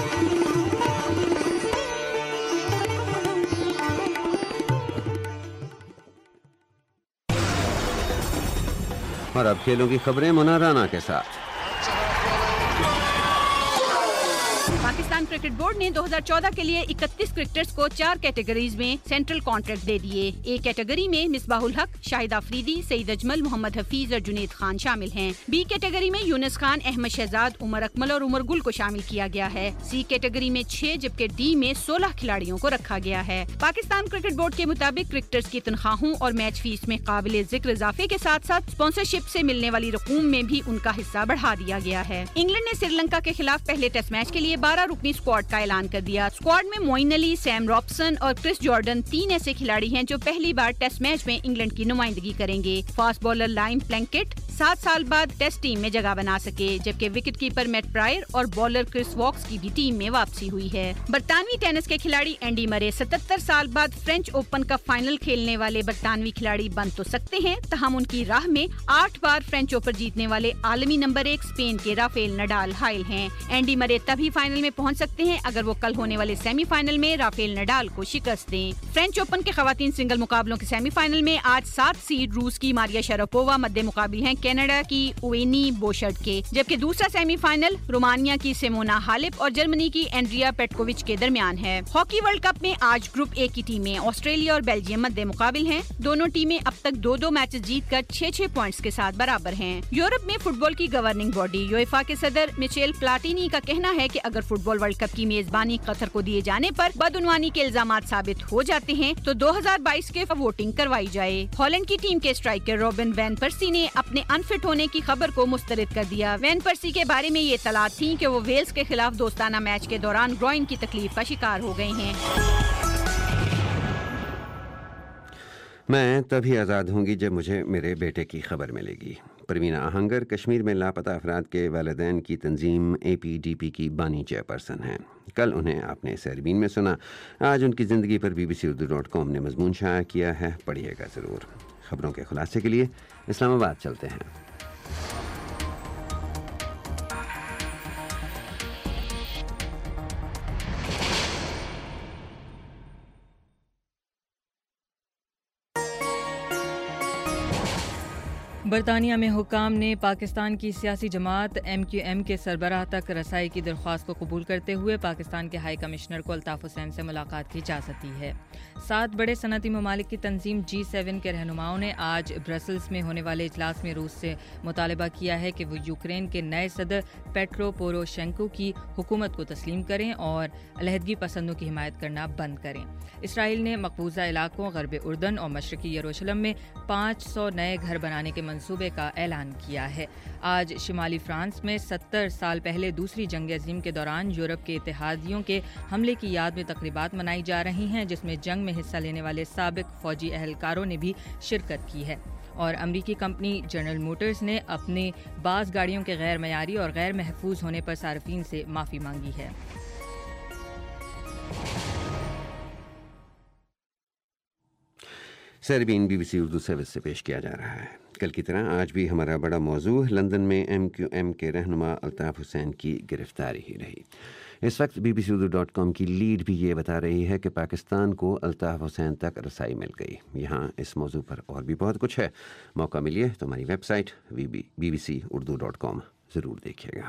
اور اب کھیلوں کی خبریں منى رانا کے ساتھ. پاکستان کرکٹ بورڈ نے دو ہزار چودہ کے لیے اکتیس کرکٹرز کو چار کیٹیگریز میں سینٹرل کانٹریکٹ دے دیے. ایک کیٹیگری میں مصباح الحق، شاہد آفریدی، سعید اجمل، محمد حفیظ اور جنید خان شامل ہیں. بی کیٹیگری میں یونس خان، احمد شہزاد، عمر اکمل اور عمر گل کو شامل کیا گیا ہے. سی کیٹیگری میں چھ جبکہ ڈی میں سولہ کھلاڑیوں کو رکھا گیا ہے. پاکستان کرکٹ بورڈ کے مطابق کرکٹرز کی تنخواہوں اور میچ فیس میں قابل ذکر اضافے کے ساتھ ساتھ اسپانسرشپ سے ملنے والی رقوم میں بھی ان کا حصہ بڑھا دیا گیا ہے. انگلینڈ نے سری لنکا کے خلاف پہلے ٹیسٹ میچ کے لیے بارہ رکنی اسکواڈ کا اعلان کر دیا. اسکواڈ میں معین علی، سیم رابسن اور کرس جارڈن تین ایسے کھلاڑی ہیں جو پہلی بار ٹیسٹ میچ میں انگلینڈ کی نمائندگی کریں گے. فاسٹ بالر لائم پلنکٹ سات سال بعد ٹیسٹ ٹیم میں جگہ بنا سکے، جبکہ وکٹ کیپر میٹ پرائر اور بالر کرس واکس کی بھی ٹیم میں واپسی ہوئی ہے. برطانوی ٹینس کے کھلاڑی اینڈی مرے ستتر سال بعد فرینچ اوپن کا فائنل کھیلنے والے برطانوی کھلاڑی بن تو سکتے ہیں، تاہم ان کی راہ میں آٹھ بار فرینچ اوپن جیتنے والے عالمی نمبر ایک اسپین کے رافیل نڈال حائل ہیں. اینڈی مرے تبھی فائنل میں پہنچ سکتے ہیں اگر وہ کل ہونے والے سیمی فائنل میں رافیل نڈال کو شکست دیں. فرینچ اوپن کے خواتین سنگل مقابلوں کے سیمی فائنل میں آج سات سیڈ روس کی ماریا شراپووا مد مقابل ہیں کینیڈا کی اوینی بوشرٹ کے، جبکہ دوسرا سیمی فائنل رومانیہ کی سیمونا ہالپ اور جرمنی کی اینڈریا پیٹکووچ کے درمیان ہے. ہاکی ورلڈ کپ میں آج گروپ اے کی ٹیمیں آسٹریلیا اور بیلجیم مد مقابل ہیں. دونوں ٹیمیں اب تک دو دو میچز جیت کر چھ چھ پوائنٹس کے ساتھ برابر ہیں. یورپ میں فٹ بال کی گورننگ باڈی یویفا کے صدر میچیل پلاٹینی کا کہنا ہے کہ اگر فٹ بال ورلڈ کپ کی میزبانی قطر کو دیے جانے پر بدعنوانی کے الزامات ثابت ہو جاتے ہیں تو دو ہزار بائیس کے ووٹنگ کروائی جائے. ہالینڈ کی ٹیم کے اسٹرائکر روبن وین پرسی نے اپنے انفٹ ہونے کی خبر کو مسترد کر دیا. وین پرسی کے بارے میں یہ اطلاعات تھیں کہ وہ ویلز کے خلاف دوستانہ میچ کے دوران گروئن کی تکلیف کا شکار ہو گئے ہیں. میں تبھی آزاد ہوں گی جب مجھے میرے بیٹے کی خبر ملے گی. پروینہ آہنگر کشمیر میں لاپتہ افراد کے والدین کی تنظیم اے پی ڈی پی کی بانی چیئر پرسن ہیں. کل انہیں آپ نے سیربین میں سنا. آج ان کی زندگی پر B B C Urdu dot com نے مضمون شائع کیا ہے، پڑھیے گا ضرور. خبروں کے خلاصے کے لیے اسلام آباد چلتے ہیں. برطانیہ میں حکام نے پاکستان کی سیاسی جماعت ایم کیو ایم کے سربراہ تک رسائی کی درخواست کو قبول کرتے ہوئے پاکستان کے ہائی کمشنر کو الطاف حسین سے ملاقات کی اجازت دی ہے۔ سات بڑے صنعتی ممالک کی تنظیم جی سیون کے رہنماؤں نے آج برسلز میں ہونے والے اجلاس میں روس سے مطالبہ کیا ہے کہ وہ یوکرین کے نئے صدر پیٹرو پوروشینکو کی حکومت کو تسلیم کریں اور علیحدگی پسندوں کی حمایت کرنا بند کریں۔ اسرائیل نے مقبوضہ علاقوں غرب اردن اور مشرقی یروشلم میں پانچ سو نئے گھر بنانے کے منصوبے کا اعلان کیا ہے۔ آج شمالی فرانس میں ستر سال پہلے دوسری جنگ عظیم کے دوران یورپ کے اتحادیوں کے حملے کی یاد میں تقریبات منائی جا رہی ہیں، جس میں جنگ میں حصہ لینے والے سابق فوجی اہلکاروں نے بھی شرکت کی ہے۔ اور امریکی کمپنی جنرل موٹرز نے اپنی بعض گاڑیوں کے غیر معیاری اور غیر محفوظ ہونے پر صارفین سے معافی مانگی ہے۔ Sairbeen B B C Urdu service سے پیش کیا جا رہا ہے۔ کل کی طرح آج بھی ہمارا بڑا موضوع لندن میں ایم کیو ایم کے رہنما الطاف حسین کی گرفتاری ہی رہی۔ اس وقت B B C Urdu dot com کی لیڈ بھی یہ بتا رہی ہے کہ پاکستان کو الطاف حسین تک رسائی مل گئی۔ یہاں اس موضوع پر اور بھی بہت کچھ ہے، موقع ملیے تو ہماری website B B C Urdu dot com ضرور دیکھیے گا۔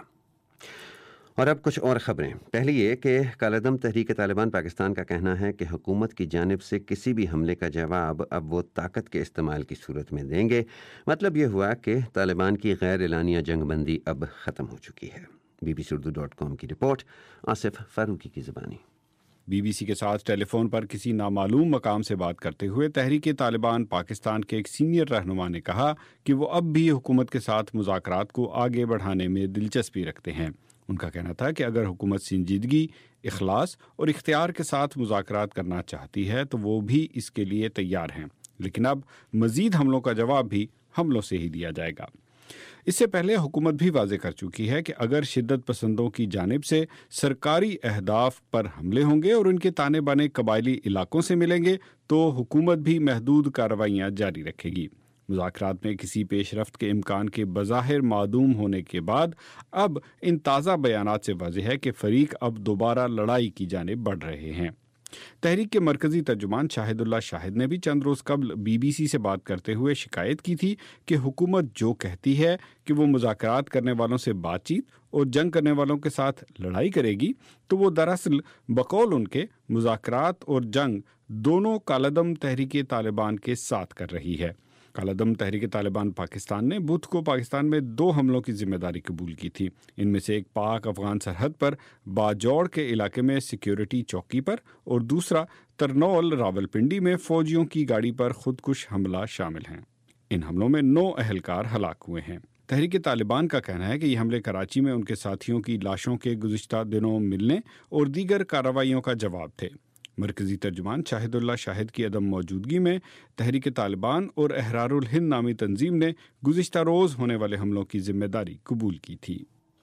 اور اب کچھ اور خبریں۔ پہلی یہ کہ کالعدم تحریک طالبان پاکستان کا کہنا ہے کہ حکومت کی جانب سے کسی بھی حملے کا جواب اب وہ طاقت کے استعمال کی صورت میں دیں گے۔ مطلب یہ ہوا کہ طالبان کی غیر اعلانیہ جنگ بندی اب ختم ہو چکی ہے۔ B B C Urdu dot com کی رپورٹ، آصف فاروقی کی زبانی۔ بی بی سی کے ساتھ ٹیلی فون پر کسی نامعلوم مقام سے بات کرتے ہوئے تحریک طالبان پاکستان کے ایک سینئر رہنما نے کہا کہ وہ اب بھی حکومت کے ساتھ مذاکرات کو آگے بڑھانے میں دلچسپی رکھتے ہیں۔ ان کا کہنا تھا کہ اگر حکومت سنجیدگی، اخلاص اور اختیار کے ساتھ مذاکرات کرنا چاہتی ہے تو وہ بھی اس کے لیے تیار ہیں، لیکن اب مزید حملوں کا جواب بھی حملوں سے ہی دیا جائے گا۔ اس سے پہلے حکومت بھی واضح کر چکی ہے کہ اگر شدت پسندوں کی جانب سے سرکاری اہداف پر حملے ہوں گے اور ان کے تانے بانے قبائلی علاقوں سے ملیں گے تو حکومت بھی محدود کارروائیاں جاری رکھے گی۔ مذاکرات میں کسی پیش رفت کے امکان کے بظاہر معدوم ہونے کے بعد اب ان تازہ بیانات سے واضح ہے کہ فریق اب دوبارہ لڑائی کی جانب بڑھ رہے ہیں۔ تحریک کے مرکزی ترجمان شاہد اللہ شاہد نے بھی چند روز قبل بی بی سی سے بات کرتے ہوئے شکایت کی تھی کہ حکومت جو کہتی ہے کہ وہ مذاکرات کرنے والوں سے بات چیت اور جنگ کرنے والوں کے ساتھ لڑائی کرے گی تو وہ دراصل بقول ان کے مذاکرات اور جنگ دونوں کالعدم تحریک طالبان کے ساتھ کر رہی ہے۔ کالعدم تحریک طالبان پاکستان نے بدھ کو پاکستان میں دو حملوں کی ذمہ داری قبول کی تھی۔ ان میں سے ایک پاک افغان سرحد پر باجوڑ کے علاقے میں سیکیورٹی چوکی پر اور دوسرا ترنول راولپنڈی میں فوجیوں کی گاڑی پر خودکش حملہ شامل ہیں۔ ان حملوں میں نو اہلکار ہلاک ہوئے ہیں۔ تحریک طالبان کا کہنا ہے کہ یہ حملے کراچی میں ان کے ساتھیوں کی لاشوں کے گزشتہ دنوں ملنے اور دیگر کارروائیوں کا جواب تھے۔ مرکزی ترجمان شاہد اللہ شاہد کی عدم موجودگی میں تحریک طالبان اور احرار الہند نامی تنظیم نے گزشتہ روز ہونے والے حملوں کی ذمہ داری قبول کی تھی۔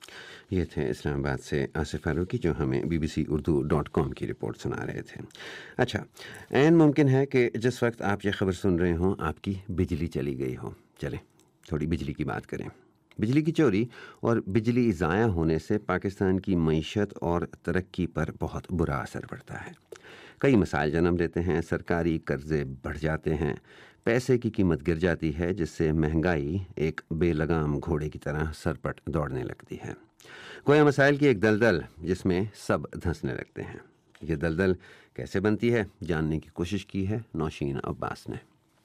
یہ تھے اسلام آباد سے آصف فاروقی جو ہمیں B B C Urdu dot com کی رپورٹ سنا رہے تھے۔ اچھا، عین ممکن ہے کہ جس وقت آپ یہ خبر سن رہے ہوں آپ کی بجلی چلی گئی ہو۔ چلیں تھوڑی بجلی کی بات کریں۔ بجلی کی چوری اور بجلی ضائع ہونے سے پاکستان کی معیشت اور ترقی پر بہت برا اثر پڑتا ہے۔ کئی مسائل جنم دیتے ہیں، سرکاری قرضے بڑھ جاتے ہیں، پیسے کی قیمت گر جاتی ہے جس سے مہنگائی ایک بے لگام گھوڑے کی طرح سرپٹ دوڑنے لگتی ہے۔ گویا مسائل کی ایک دلدل جس میں سب دھنسنے لگتے ہیں۔ یہ دلدل کیسے بنتی ہے جاننے کی کوشش کی ہے نوشین عباس نے۔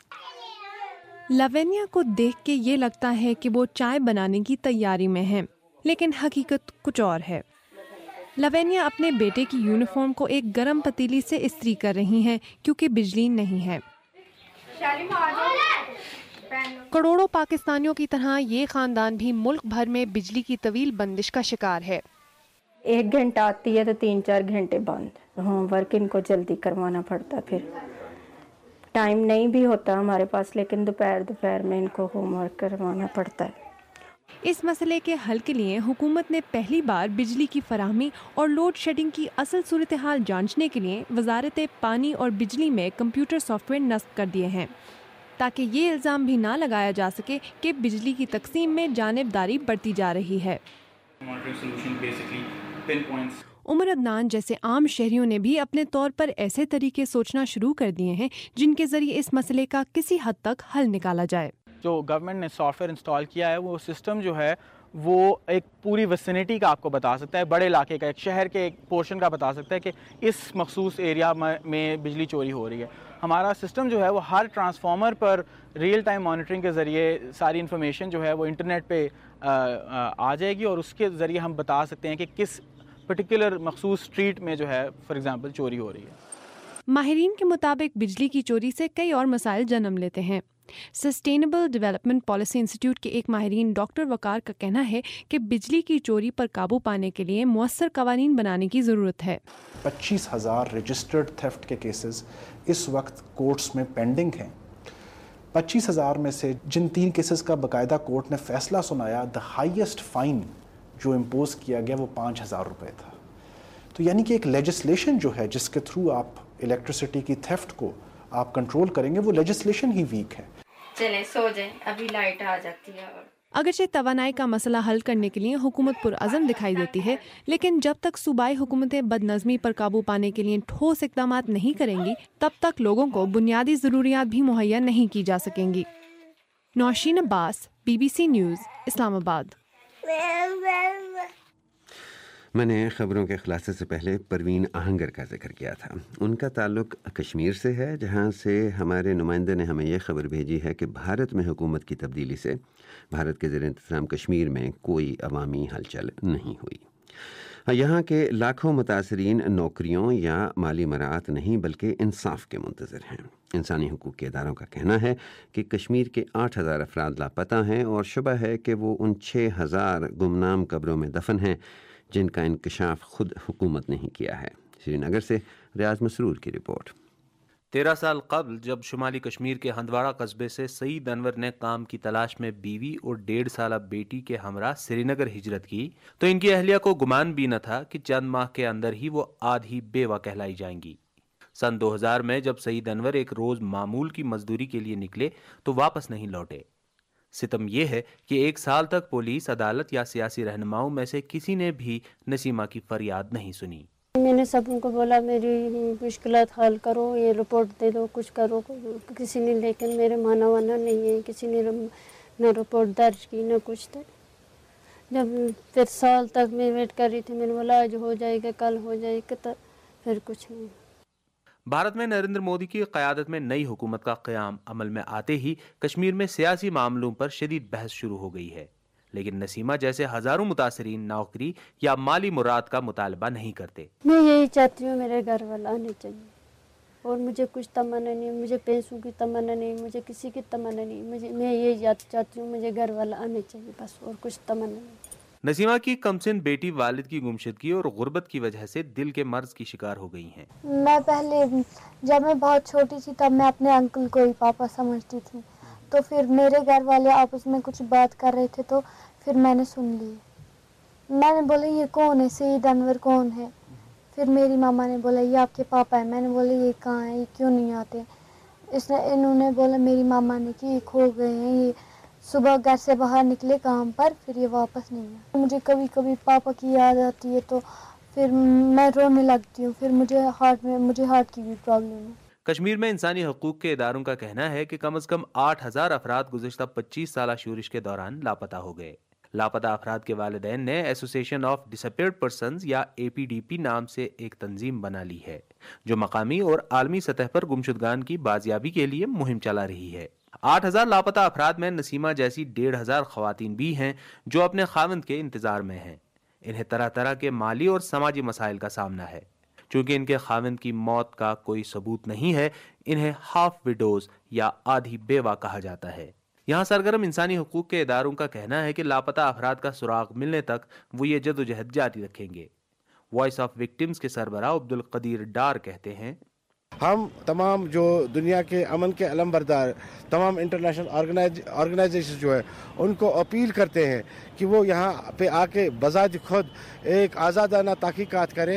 لوینیا کو دیکھ کے یہ لگتا ہے کہ وہ چائے بنانے کی تیاری میں ہے، لیکن حقیقت کچھ اور ہے۔ لوینیا اپنے بیٹے کی یونیفارم کو ایک گرم پتیلی سے استری کر رہی ہیں کیونکہ بجلی نہیں ہے۔ کروڑوں پاکستانیوں کی طرح یہ خاندان بھی ملک بھر میں بجلی کی طویل بندش کا شکار ہے۔ ایک گھنٹہ آتی ہے تو تین چار گھنٹے بند، ہوم ورک ان کو جلدی کروانا پڑتا، پھر ٹائم نہیں بھی ہوتا ہمارے پاس، لیکن دوپہر دوپہر میں ان کو ہوم ورک کروانا پڑتا ہے۔ اس مسئلے کے حل کے لیے حکومت نے پہلی بار بجلی کی فراہمی اور لوڈ شیڈنگ کی اصل صورتحال جانچنے کے لیے وزارت پانی اور بجلی میں کمپیوٹر سافٹ ویئر نصب کر دیے ہیں تاکہ یہ الزام بھی نہ لگایا جا سکے کہ بجلی کی تقسیم میں جانبداری بڑھتی جا رہی ہے۔ عمر عدنان جیسے عام شہریوں نے بھی اپنے طور پر ایسے طریقے سوچنا شروع کر دیے ہیں جن کے ذریعے اس مسئلے کا کسی حد تک حل نکالا جائے۔ جو گورنمنٹ نے سافٹ ویئر انسٹال کیا ہے وہ سسٹم جو ہے وہ ایک پوری ویسینٹی کا آپ کو بتا سکتا ہے، بڑے علاقے کا، ایک شہر کے ایک پورشن کا بتا سکتا ہے کہ اس مخصوص ایریا میں بجلی چوری ہو رہی ہے. ہمارا سسٹم جو ہے وہ ہر ٹرانسفارمر پر ریئل ٹائم مانیٹرنگ کے ذریعے ساری انفارمیشن جو ہے وہ انٹرنیٹ پہ آ جائے گی اور اس کے ذریعے ہم بتا سکتے ہیں کہ کس پرٹیکولر مخصوص اسٹریٹ میں جو ہے فار ایگزامپل چوری ہو رہی ہے. ماہرین کے مطابق بجلی کی چوری سے کئی اور مسائل جنم لیتے ہیں. سسٹینیبل ڈیولپمنٹ پالیسی انسٹیٹیوٹ کے ایک ماہرین ڈاکٹر وقار کا کہنا ہے کہ بجلی کی چوری پر قابو پانے کے لیے مؤثر قوانین بنانے کی ضرورت ہے. پچیس ہزار رجسٹرڈ تھیفٹ کے کیسز اس وقت کورٹس میں پینڈنگ ہیں. پچیس ہزار میں سے جن تین کیسز کا باقاعدہ کورٹ نے فیصلہ سنایا، دا ہائیسٹ فائن جو امپوز کیا گیا وہ پانچ ہزار روپے تھا. تو یعنی کہ ایک لیجسلیشن جو ہے جس کے تھرو آپ الیکٹریسٹی کی تھیفٹ کو آپ کنٹرول کریں گے وہ لیجسلیشن ہی ویک ہے. چلیں سو جائیں، ابھی لائٹ آ جاتی ہے. اگرچہ توانائی کا مسئلہ حل کرنے کے لیے حکومت پرعزم دکھائی دیتی ہے، لیکن جب تک صوبائی حکومتیں بد نظمی پر قابو پانے کے لیے ٹھوس اقدامات نہیں کریں گی تب تک لوگوں کو بنیادی ضروریات بھی مہیا نہیں کی جا سکیں گی. Nausheen Abbas, B B C news, Islamabad. میں نے خبروں کے خلاصے سے پہلے پروین آہنگر کا ذکر کیا تھا. ان کا تعلق کشمیر سے ہے، جہاں سے ہمارے نمائندے نے ہمیں یہ خبر بھیجی ہے کہ بھارت میں حکومت کی تبدیلی سے بھارت کے زیر انتظام کشمیر میں کوئی عوامی ہلچل نہیں ہوئی. یہاں کے لاکھوں متاثرین نوکریوں یا مالی مراعات نہیں بلکہ انصاف کے منتظر ہیں. انسانی حقوق کے اداروں کا کہنا ہے کہ کشمیر کے آٹھ ہزار افراد لاپتہ ہیں اور شبہ ہے کہ وہ ان چھ ہزار گمنام قبروں میں دفن ہیں جن کا انکشاف خود حکومت نے ہی کیا ہے. سری نگر سے ریاض مسرور کی رپورٹ. تیرہ سال قبل جب شمالی کشمیر کے ہندواڑہ قصبے سے سعید انور نے کام کی تلاش میں بیوی اور ڈیڑھ سالہ بیٹی کے ہمراہ سری نگر ہجرت کی تو ان کی اہلیہ کو گمان بھی نہ تھا کہ چند ماہ کے اندر ہی وہ آدھی بیوہ کہلائی جائیں گی. سن دو ہزار میں جب سعید انور ایک روز معمول کی مزدوری کے لیے نکلے تو واپس نہیں لوٹے. ستم یہ ہے کہ ایک سال تک پولیس، عدالت یا سیاسی رہنماؤں میں سے کسی نے بھی نسیمہ کی فریاد نہیں سنی. میں نے سب ان کو بولا میری مشکلات حل کرو، یہ رپورٹ دے دو، کچھ کرو، کسی نے لیکن میرے مانا وانا نہیں ہے، کسی نے نہ رپورٹ درج کی نہ کچھ تھا. جب پھر سال تک میں ویٹ کر رہی تھی، میں نے بولا آج ہو جائے گا، کل ہو جائے گا، پھر کچھ نہیں. بھارت میں نریندر مودی کی قیادت میں نئی حکومت کا قیام عمل میں آتے ہی کشمیر میں سیاسی معاملوں پر شدید بحث شروع ہو گئی ہے، لیکن نسیمہ جیسے ہزاروں متاثرین نوکری یا مالی مراد کا مطالبہ نہیں کرتے. میں یہی چاہتی ہوں میرے گھر والا آنے چاہیے اور مجھے کچھ تمنا نہیں، مجھے پیسوں کی تمنا نہیں، مجھے کسی کی تمنا نہیں. مجھے میں یہی چاہتی ہوں مجھے گھر والا آنے چاہیے بس، اور کچھ تمنا نہیں. نسیمہ کی کمسن بیٹی والد کی گمشدگی اور غربت کی وجہ سے دل کے مرض کی شکار ہو گئی ہیں. میں پہلے جب میں بہت چھوٹی تھی تب میں اپنے انکل کو ہی پاپا سمجھتی تھی، تو پھر میرے گھر والے آپس میں کچھ بات کر رہے تھے تو پھر میں نے سن لی. میں نے بولا یہ کون ہے، سعید انور کون ہے؟ پھر میری ماما نے بولا یہ آپ کے پاپا ہے. میں نے بولا یہ کہاں ہے، یہ کیوں نہیں آتے؟ اس نے انہوں نے بولا میری ماما نے کہ یہ کھو گئے ہیں، یہ صبح گھر سے باہر نکلے کام پر، پھر یہ واپس نہیں آئے. مجھے کبھی کبھی پاپا کی یاد آتی ہے تو پھر میں رونے لگتی ہوں، پھر مجھے ہارٹ میں مجھے ہارٹ کی بھی پرابلم ہے. کشمیر میں انسانی حقوق کے اداروں کا کہنا ہے کہ کم از کم آٹھ ہزار افراد گزشتہ پچیس سالہ شورش کے دوران لاپتہ ہو گئے. لاپتہ افراد کے والدین نے ایسوسیشن آف ڈسپیئرڈ پرسنز یا اے پی ڈی پی نام سے ایک تنظیم بنا لی ہے جو مقامی اور عالمی سطح پر گمشدگان کی بازیابی کے لیے مہم چلا رہی ہے. آٹھ ہزار لاپتہ افراد میں نسیمہ جیسی ڈیڑھ ہزار خواتین بھی ہیں جو اپنے خاوند کے انتظار میں ہیں. انہیں طرح طرح کے مالی اور سماجی مسائل کا سامنا ہے. چونکہ ان کے خاوند کی موت کا کوئی ثبوت نہیں ہے، انہیں ہاف وڈوز یا آدھی بیوہ کہا جاتا ہے. یہاں سرگرم انسانی حقوق کے اداروں کا کہنا ہے کہ لاپتہ افراد کا سراغ ملنے تک وہ یہ جدوجہد جاری رکھیں گے. وائس آف وکٹمز کے سربراہ عبدالقدیر ڈار کہتے ہیں ہم تمام جو دنیا کے امن کے علم بردار تمام انٹرنیشنل آرگنائزیشن جو ہے ان کو اپیل کرتے ہیں کہ وہ یہاں پہ آ کے بذات خود ایک آزادانہ تحقیقات کریں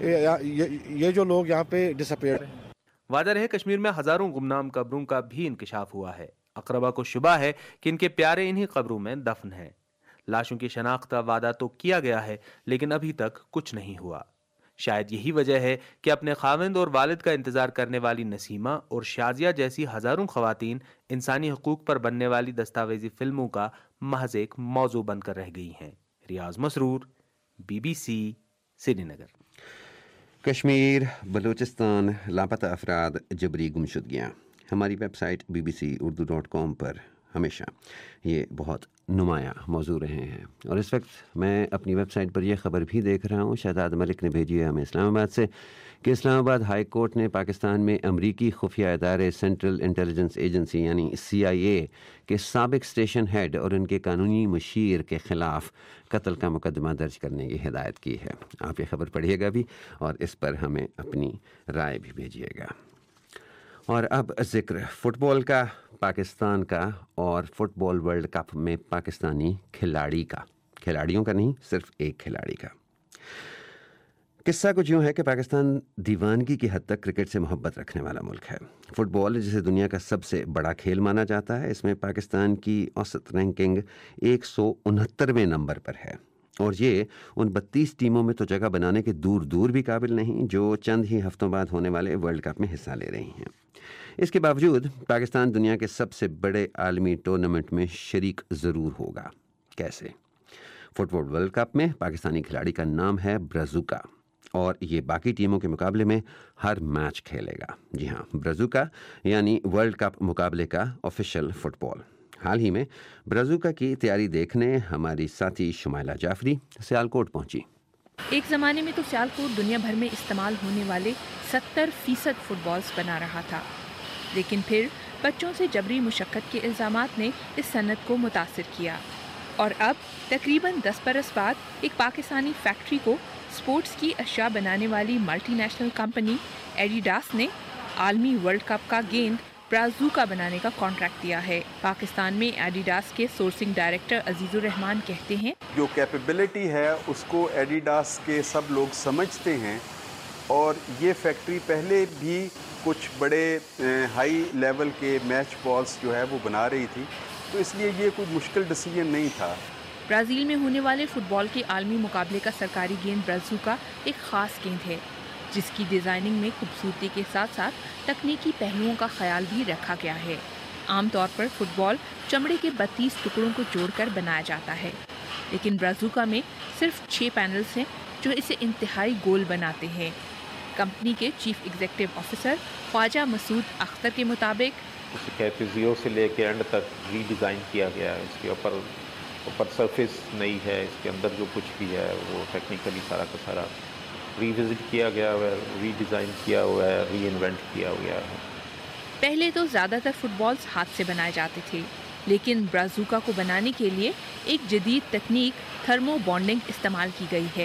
یہ جو لوگ یہاں پہ ڈسپیئر ہیں. واضح رہے کشمیر میں ہزاروں گمنام قبروں کا بھی انکشاف ہوا ہے. اقربا کو شبہ ہے کہ ان کے پیارے انہی قبروں میں دفن ہیں. لاشوں کی شناخت کا وعدہ تو کیا گیا ہے لیکن ابھی تک کچھ نہیں ہوا. شاید یہی وجہ ہے کہ اپنے خاوند اور والد کا انتظار کرنے والی نسیمہ اور شازیہ جیسی ہزاروں خواتین انسانی حقوق پر بننے والی دستاویزی فلموں کا محض ایک موضوع بن کر رہ گئی ہیں۔ Riaz Masroor, B B C, Srinagar. Kashmir, Balochistan, لاپتہ افراد، جبری گمشدگیاں۔ ہماری website B B C Urdu dot com پر ہمیشہ یہ بہت نمایاں موضوع رہے ہیں، اور اس وقت میں اپنی ویب سائٹ پر یہ خبر بھی دیکھ رہا ہوں، شہزاد ملک نے بھیجی ہے ہمیں اسلام آباد سے، کہ اسلام آباد ہائی کورٹ نے پاکستان میں امریکی خفیہ ادارے سینٹرل انٹیلیجنس ایجنسی یعنی سی آئی اے کے سابق اسٹیشن ہیڈ اور ان کے قانونی مشیر کے خلاف قتل کا مقدمہ درج کرنے کی ہدایت کی ہے۔ آپ یہ خبر پڑھیے گا بھی اور اس پر ہمیں اپنی رائے بھی بھیجیے گا۔ اور اب ذکر فٹ بال کا، پاکستان کا، اور فٹ بال ورلڈ کپ میں پاکستانی کھلاڑی کا، کھلاڑیوں کا نہیں، صرف ایک کھلاڑی کا۔ قصہ کچھ یوں ہے کہ پاکستان دیوانگی کی حد تک کرکٹ سے محبت رکھنے والا ملک ہے۔ فٹ بال جسے دنیا کا سب سے بڑا کھیل مانا جاتا ہے، اس میں پاکستان کی اوسط رینکنگ ایک سو انہترویں نمبر پر ہے، اور یہ ان بتیس ٹیموں میں تو جگہ بنانے کے دور دور بھی قابل نہیں جو چند ہی ہفتوں بعد ہونے والے ورلڈ کپ میں حصہ لے رہی ہیں۔ اس کے باوجود پاکستان دنیا کے سب سے بڑے عالمی ٹورنامنٹ میں شریک ضرور ہوگا۔ کیسے؟ فٹ بال ورلڈ کپ میں پاکستانی کھلاڑی کا نام ہے برازوکا، اور یہ باقی ٹیموں کے مقابلے میں ہر میچ کھیلے گا۔ جی ہاں، برازوکا یعنی ورلڈ کپ مقابلے کا آفیشیل فٹ بال۔ حال ہی میں برازوکا کی تیاری دیکھنے ہماری ساتھی شمائلہ جعفری سیالکوٹ پہنچی۔ ایک زمانے میں تو سیالکوٹ دنیا بھر میں استعمال ہونے والے ستر فیصد فٹ بالز بنا رہا تھا، لیکن پھر بچوں سے جبری مشقت کے الزامات نے اس صنعت کو متاثر کیا، اور اب تقریباً دس برس بعد ایک پاکستانی فیکٹری کو سپورٹس کی اشیاء بنانے والی ملٹی نیشنل کمپنی ایڈیڈاس نے عالمی ورلڈ کپ کا گیند برازوکا بنانے کا کانٹریکٹ دیا ہے۔ پاکستان میں ایڈیڈاس کے سورسنگ ڈائریکٹر عزیز الرحمان کہتے ہیں، جو کیپیبلٹی ہے اس کو ایڈیڈاس کے سب لوگ سمجھتے ہیں، اور یہ فیکٹری پہلے بھی کچھ بڑے ہائی لیول کے میچ بالز جو ہے وہ بنا رہی تھی، تو اس لیے یہ کوئی مشکل ڈیسیجن نہیں تھا۔ برازیل میں ہونے والے فٹ بال کے عالمی مقابلے کا سرکاری گیند برازوکا ایک خاص گیند ہے، جس کی ڈیزائننگ میں خوبصورتی کے ساتھ ساتھ تکنیکی پہلوؤں کا خیال بھی رکھا گیا ہے۔ عام طور پر فٹ بال چمڑے کے بتیس ٹکڑوں کو جوڑ کر بنایا جاتا ہے، لیکن برازوکا میں صرف چھ پینلز ہیں جو اسے انتہائی گول بناتے ہیں۔ کمپنی کے chief executive officer Khawaja Masood Akhtar کے مطابق اس کے زیرو سے لے کے اینڈ تک ری ڈیزائن کیا گیا ہے، اس کے اوپر اوپر سرفیس نئی ہے، اس کے اندر جو کچھ بھی ہے وہ ٹیکنیکلی سارا کا سارا ری وزٹ کیا گیا ہوا ہے، ری ڈیزائن کیا ہوا ہے، ری انوینٹ کیا ہوا ہے۔ پہلے تو زیادہ تر فٹ بالز ہاتھ سے بنائے جاتے تھے، لیکن برازوکا کو بنانے کے لیے ایک جدید تکنیک تھرمو بانڈنگ استعمال کی گئی ہے۔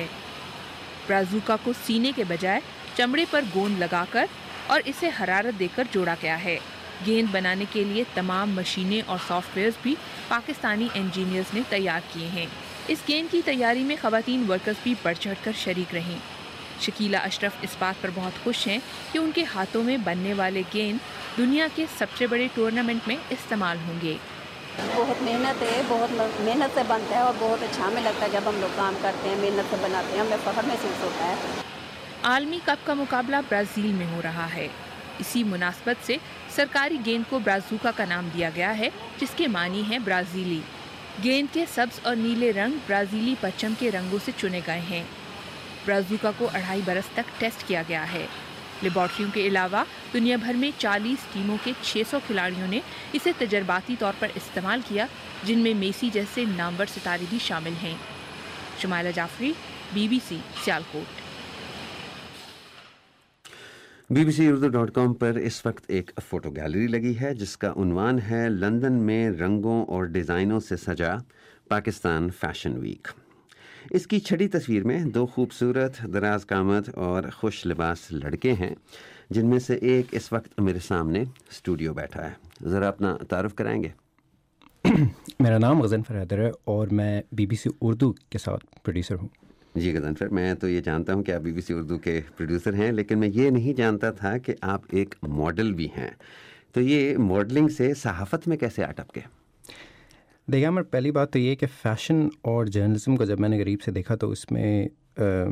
برازوکا کو سینے کے بجائے چمڑے پر گوند لگا کر اور اسے حرارت دے کر جوڑا گیا ہے۔ گیند بنانے کے لیے تمام مشینیں اور سافٹ ویئرز بھی پاکستانی انجینئرز نے تیار کیے ہیں۔ اس گیند کی تیاری میں خواتین ورکرز بھی بڑھ چڑھ کر شریک رہیں۔ شکیلہ اشرف اس بات پر بہت خوش ہیں کہ ان کے ہاتھوں میں بننے والے گیند دنیا کے سب سے بڑے ٹورنامنٹ میں استعمال ہوں گے۔ بہت محنت ہے، بہت محنت سے بنتا ہے، اور بہت اچھا ہمیں لگتا ہے جب ہم لوگ کام کرتے ہیں، محنت سے بناتے ہیں، ہمیں فخر محسوس ہوتا ہے۔ عالمی کپ کا مقابلہ برازیل میں ہو رہا ہے۔ اسی مناسبت سے سرکاری گیند کو برازوکا کا نام دیا گیا ہے، جس کے معنی ہے برازیلی۔ گیند کے سبز اور نیلے رنگ برازیلی پرچم کے رنگوں سے چنے گئے ہیں۔ برازوکا کو اڑھائی برس تک ٹیسٹ کیا گیا ہے۔ لیبارٹریوں کے علاوہ دنیا بھر میں چالیس ٹیموں کے چھ سو کھلاڑیوں نے اسے تجرباتی طور پر استعمال کیا، جن میں میسی جیسے نامور ستارے بھی شامل ہیں۔ Shumaila Jafri, B B C, Sialkot. B B C Urdu dot com پر اس وقت ایک فوٹو گیلری لگی ہے جس کا عنوان ہے لندن میں رنگوں اور ڈیزائنوں سے سجا پاکستان فیشن ویک۔ اس کی چھٹی تصویر میں دو خوبصورت دراز قامت اور خوش لباس لڑکے ہیں، جن میں سے ایک اس وقت میرے سامنے اسٹوڈیو بیٹھا ہے۔ ذرا اپنا تعارف کرائیں گے؟ میرا نام غضنفر حیدر ہے اور میں بی بی سی اردو کے ساتھ پروڈیوسر ہوں۔ جی غضنفر، میں تو یہ جانتا ہوں کہ آپ بی بی سی اردو کے پروڈیوسر ہیں، لیکن میں یہ نہیں جانتا تھا کہ آپ ایک ماڈل بھی ہیں۔ تو یہ ماڈلنگ سے صحافت میں کیسے آ ٹپکے؟ دیکھیں عمر، پہلی بات تو یہ کہ فیشن اور جرنلزم کو جب میں نے قریب سے دیکھا تو اس میں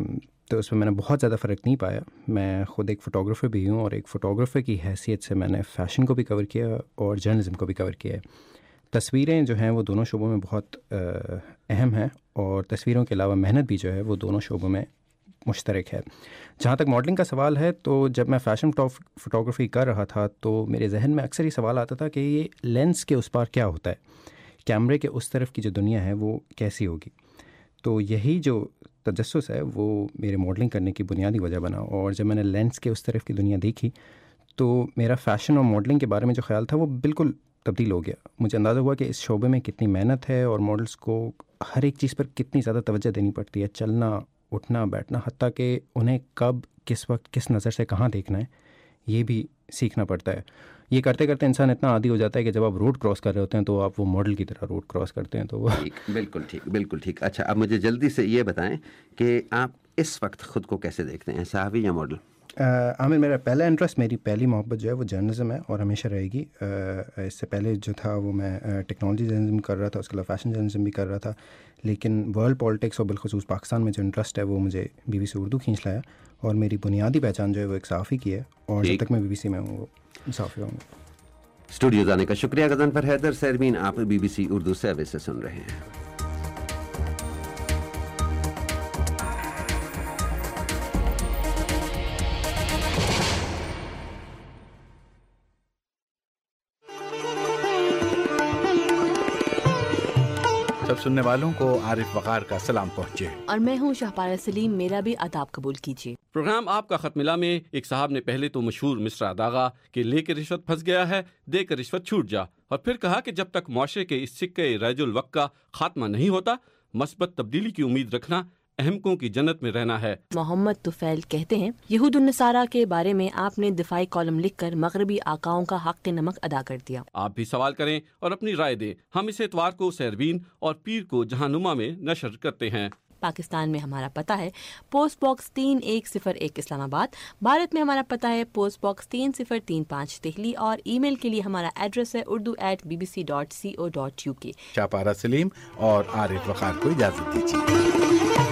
تو اس میں میں نے بہت زیادہ فرق نہیں پایا. میں خود ایک فوٹوگرافر بھی ہوں اور ایک فوٹوگرافر کی حیثیت سے میں نے فیشن کو بھی کور کیا اور جرنلزم کو بھی کور کیا ہے. تصویریں جو ہیں وہ دونوں شعبوں میں بہت اہم ہیں اور تصویروں کے علاوہ محنت بھی جو ہے وہ دونوں شعبوں میں مشترک ہے. جہاں تک ماڈلنگ کا سوال ہے تو جب میں فیشن فوٹوگرافی کر رہا تھا تو میرے ذہن میں اکثر یہ سوال آتا تھا کہ یہ لینس کے اس پار کیا ہوتا ہے, کیمرے کے اس طرف کی جو دنیا ہے وہ کیسی ہوگی. تو یہی جو تجسس ہے وہ میرے ماڈلنگ کرنے کی بنیادی وجہ بنا, اور جب میں نے لینس کے اس طرف کی دنیا دیکھی تو میرا فیشن اور ماڈلنگ کے بارے میں جو خیال تھا وہ بالکل تبدیل ہو گیا. مجھے اندازہ ہوا کہ اس شعبے میں کتنی محنت ہے اور ماڈلز کو ہر ایک چیز پر کتنی زیادہ توجہ دینی پڑتی ہے, چلنا اٹھنا بیٹھنا, حتیٰ کہ انہیں کب کس وقت کس نظر سے کہاں دیکھنا ہے یہ بھی سیکھنا پڑتا ہے. یہ کرتے کرتے انسان اتنا عادی ہو جاتا ہے کہ جب آپ روڈ کراس کر رہے ہوتے ہیں تو آپ وہ ماڈل کی طرح روڈ کراس کرتے ہیں. تو وہ بالکل ٹھیک بالکل ٹھیک. اچھا, اب مجھے جلدی سے یہ بتائیں کہ آپ اس وقت خود کو کیسے دیکھتے ہیں, صحافی یا ماڈل؟ عامر, میرا پہلا انٹرسٹ, میری پہلی محبت جو ہے وہ جرنلزم ہے اور ہمیشہ رہے گی. اس سے پہلے جو تھا وہ میں ٹیکنالوجی جرنلزم کر رہا تھا, اس کے علاوہ فیشن جرنلزم بھی کر رہا تھا. لیکن ورلڈ پالیٹکس اور بالخصوص پاکستان میں جو انٹرسٹ ہے وہ مجھے بی بی سی اردو کھینچ لایا, اور میری بنیادی پہچان جو ہے وہ ایک صحافی کی ہے, اور جب تک میں بی بی سی میں ہوں وہ صحافی ہوں گا. اسٹوڈیو جانے کا شکریہ غضنفر حیدر. سیرمین, آپ B B C Urdu service سے سن رہے ہیں. سب سننے والوں کو عارف وقار کا سلام پہنچے, اور میں ہوں شہپارہ سلیم, میرا بھی آداب قبول کیجیے. پروگرام آپ کا خط ملا میں ایک صاحب نے پہلے تو مشہور مصرع داغا کہ لے کے رشوت پھنس گیا ہے, دے کر رشوت چھوٹ جا, اور پھر کہا کہ جب تک معاشرے کے اس سکے رائج الوقت کا خاتمہ نہیں ہوتا مثبت تبدیلی کی امید رکھنا احمقوں کی جنت میں رہنا ہے. محمد طفیل کہتے ہیں, یہود النصارہ کے بارے میں آپ نے دفاعی کالم لکھ کر مغربی آقاؤں کا حق نمک ادا کر دیا. آپ بھی سوال کریں اور اپنی رائے دیں. ہم اس اتوار کو سیربین اور پیر کو جہانما میں نشر کرتے ہیں. پاکستان میں ہمارا پتہ ہے پوسٹ باکس تین ایک صفر ایک اسلام آباد. بھارت میں ہمارا پتہ ہے پوسٹ باکس تین صفر تین پانچ دہلی, اور ای میل کے لیے ہمارا ایڈریس ہے Urdu at B B C dot C O dot U K. Shahpara Saleem اور عارف وقار کو اجازت دیجیے.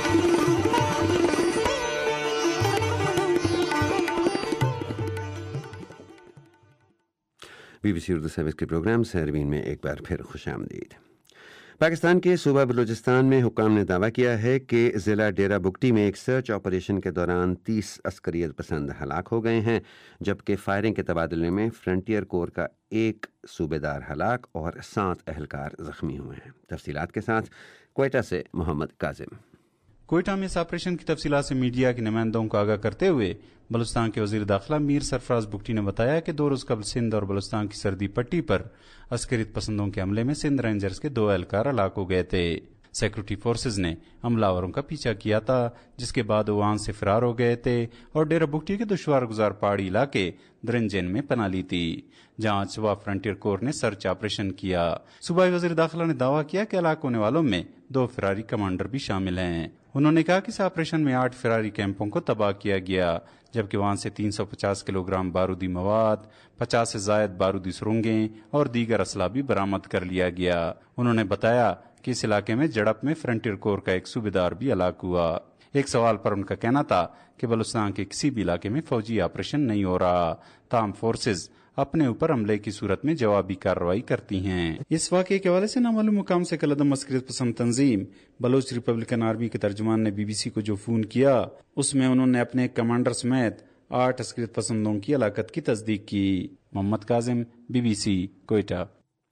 B B C Urdu service کے پروگرام سیربین میں ایک بار پھر خوش آمدید. پاکستان کے صوبہ بلوچستان میں حکام نے دعویٰ کیا ہے کہ ضلع ڈیرہ بگٹی میں ایک سرچ آپریشن کے دوران تیس عسکریت پسند ہلاک ہو گئے ہیں, جبکہ فائرنگ کے تبادلے میں فرنٹیئر کور کا ایک صوبے دار ہلاک اور سات اہلکار زخمی ہوئے ہیں. تفصیلات کے ساتھ کوئٹہ سے محمد کاظم. کوئٹہ میں اس آپریشن کی تفصیلات سے میڈیا کے نمائندوں کو آگاہ کرتے ہوئے بلوچستان کے وزیر داخلہ میر سرفراز بگٹی نے بتایا کہ دو روز قبل سندھ اور بلوچستان کی سردی پٹی پر عسکریت پسندوں کے حملے میں سندھ رینجرز کے دو اہلکار ہلاک ہو گئے تھے. سیکورٹی فورسز نے حملہ آوروں کا پیچھا کیا تھا, جس کے بعد وہ وہاں سے فرار ہو گئے تھے اور ڈیرہ بگٹی کے دشوار گزار پہاڑی علاقے درنجین میں پناہ لی تھی, جہاں صبح فرنٹیئر کور نے سرچ آپریشن کیا. صوبائی وزیر داخلہ نے دعویٰ کیا کہ ہلاک ہونے والوں میں دو فراری کمانڈر بھی شامل ہیں. انہوں نے کہا کہ اس آپریشن میں آٹھ فراری کیمپوں کو تباہ کیا گیا, جبکہ وہاں سے تین سو پچاس کلو گرام بارودی مواد, پچاس سے زائد بارودی سرنگیں اور دیگر اسلحہ بھی برآمد کر لیا گیا. انہوں نے بتایا کہ اس علاقے میں جڑپ میں فرنٹیئر کور کا ایک صوبیدار بھی ہلاک ہوا. ایک سوال پر ان کا کہنا تھا کہ بلوچستان کے کسی بھی علاقے میں فوجی آپریشن نہیں ہو رہا, تاہم فورسز اپنے اوپر حملے کی صورت میں جوابی کارروائی کرتی ہیں. اس واقعے کے حوالے سے نامعلوم مقام سے کلعدم عسکریت پسند تنظیم بلوچ ریپبلکن آرمی کے ترجمان نے بی بی سی کو جو فون کیا, اس میں انہوں نے اپنے کمانڈر سمیت آٹھ عسکریت پسندوں کی ہلاکت کی تصدیق کی. Muhammad Kazim, B B C, Quetta.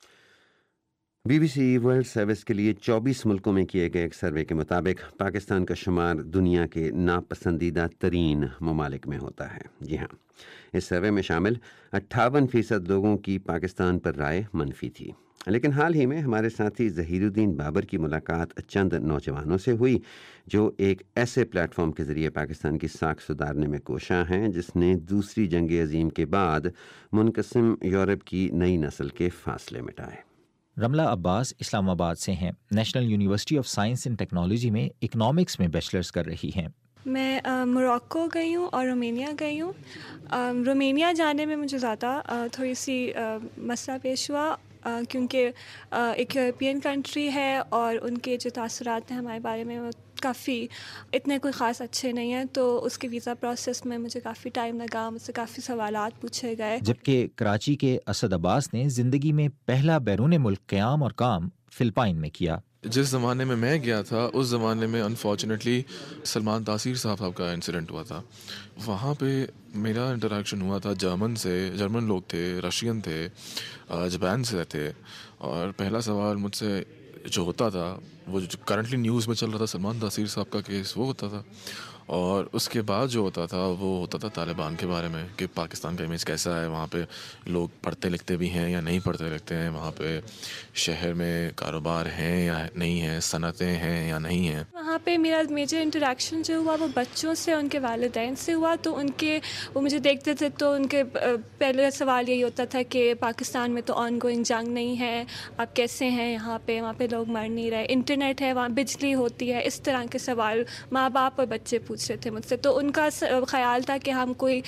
B B C world service کے لیے چوبیس ملکوں میں کیے گئے ایک سروے کے مطابق پاکستان کا شمار دنیا کے ناپسندیدہ ترین ممالک میں ہوتا ہے. جی ہاں, اس سروے میں شامل اٹھاون فیصد لوگوں کی پاکستان پر رائے منفی تھی. لیکن حال ہی میں ہمارے ساتھی ظہیر الدین بابر کی ملاقات چند نوجوانوں سے ہوئی جو ایک ایسے پلیٹ فارم کے ذریعے پاکستان کی ساکھ سدھارنے میں کوشاں ہیں جس نے دوسری جنگ عظیم کے بعد منقسم یورپ کی نئی نسل کے فاصلے مٹائے. رملہ عباس اسلام آباد سے ہیں. National university of science and technology میں اکنامکس میں بیچلرز کر رہی ہیں. میں موراکو گئی ہوں اور رومینیا گئی ہوں. رومینیا جانے میں مجھے زیادہ تھوڑی سی مسئلہ پیش ہوا کیونکہ ایک یورپین کنٹری ہے اور ان کے جو تاثرات ہیں ہمارے بارے میں وہ کافی اتنے کوئی خاص اچھے نہیں ہیں، تو اس کے ویزا پروسیس میں مجھے کافی ٹائم لگا، مجھ سے کافی سوالات پوچھے گئے. جبکہ کراچی کے اسد عباس نے زندگی میں پہلا بیرون ملک قیام اور کام فلپائن میں کیا. جس زمانے میں میں گیا تھا اس زمانے میں انفارچونیٹلی سلمان تاثیر صاحب کا انسیڈنٹ ہوا تھا. وہاں پہ میرا انٹریکشن ہوا تھا جرمن سے، جرمن لوگ تھے، رشین تھے، جاپان سے تھے، اور پہلا سوال مجھ سے جو ہوتا تھا وہ جو کرنٹلی نیوز میں چل رہا تھا سلمان تاثیر صاحب کا کیس، وہ ہوتا تھا. اور اس کے بعد جو ہوتا تھا وہ ہوتا تھا طالبان کے بارے میں کہ پاکستان کا امیج کیسا ہے، وہاں پہ لوگ پڑھتے لکھتے بھی ہیں یا نہیں پڑھتے لکھتے ہیں، وہاں پہ شہر میں کاروبار ہیں یا نہیں ہیں، صنعتیں ہیں یا نہیں ہیں. وہاں پہ میرا میجر انٹریکشن جو ہوا وہ بچوں سے، ان کے والدین سے ہوا. تو ان کے وہ مجھے دیکھتے تھے تو ان کے پہلے سوال یہی ہوتا تھا کہ پاکستان میں تو آن گوئنگ جنگ نہیں ہے، آپ کیسے ہیں یہاں پہ، وہاں پہ لوگ مر نہیں رہے، انٹرنیٹ ہے، وہاں بجلی ہوتی ہے. اس طرح کے سوال ماں باپ اور بچے پوچھ رہے تھے مجھ سے. تو ان کا خیال تھا کہ ہم کوئی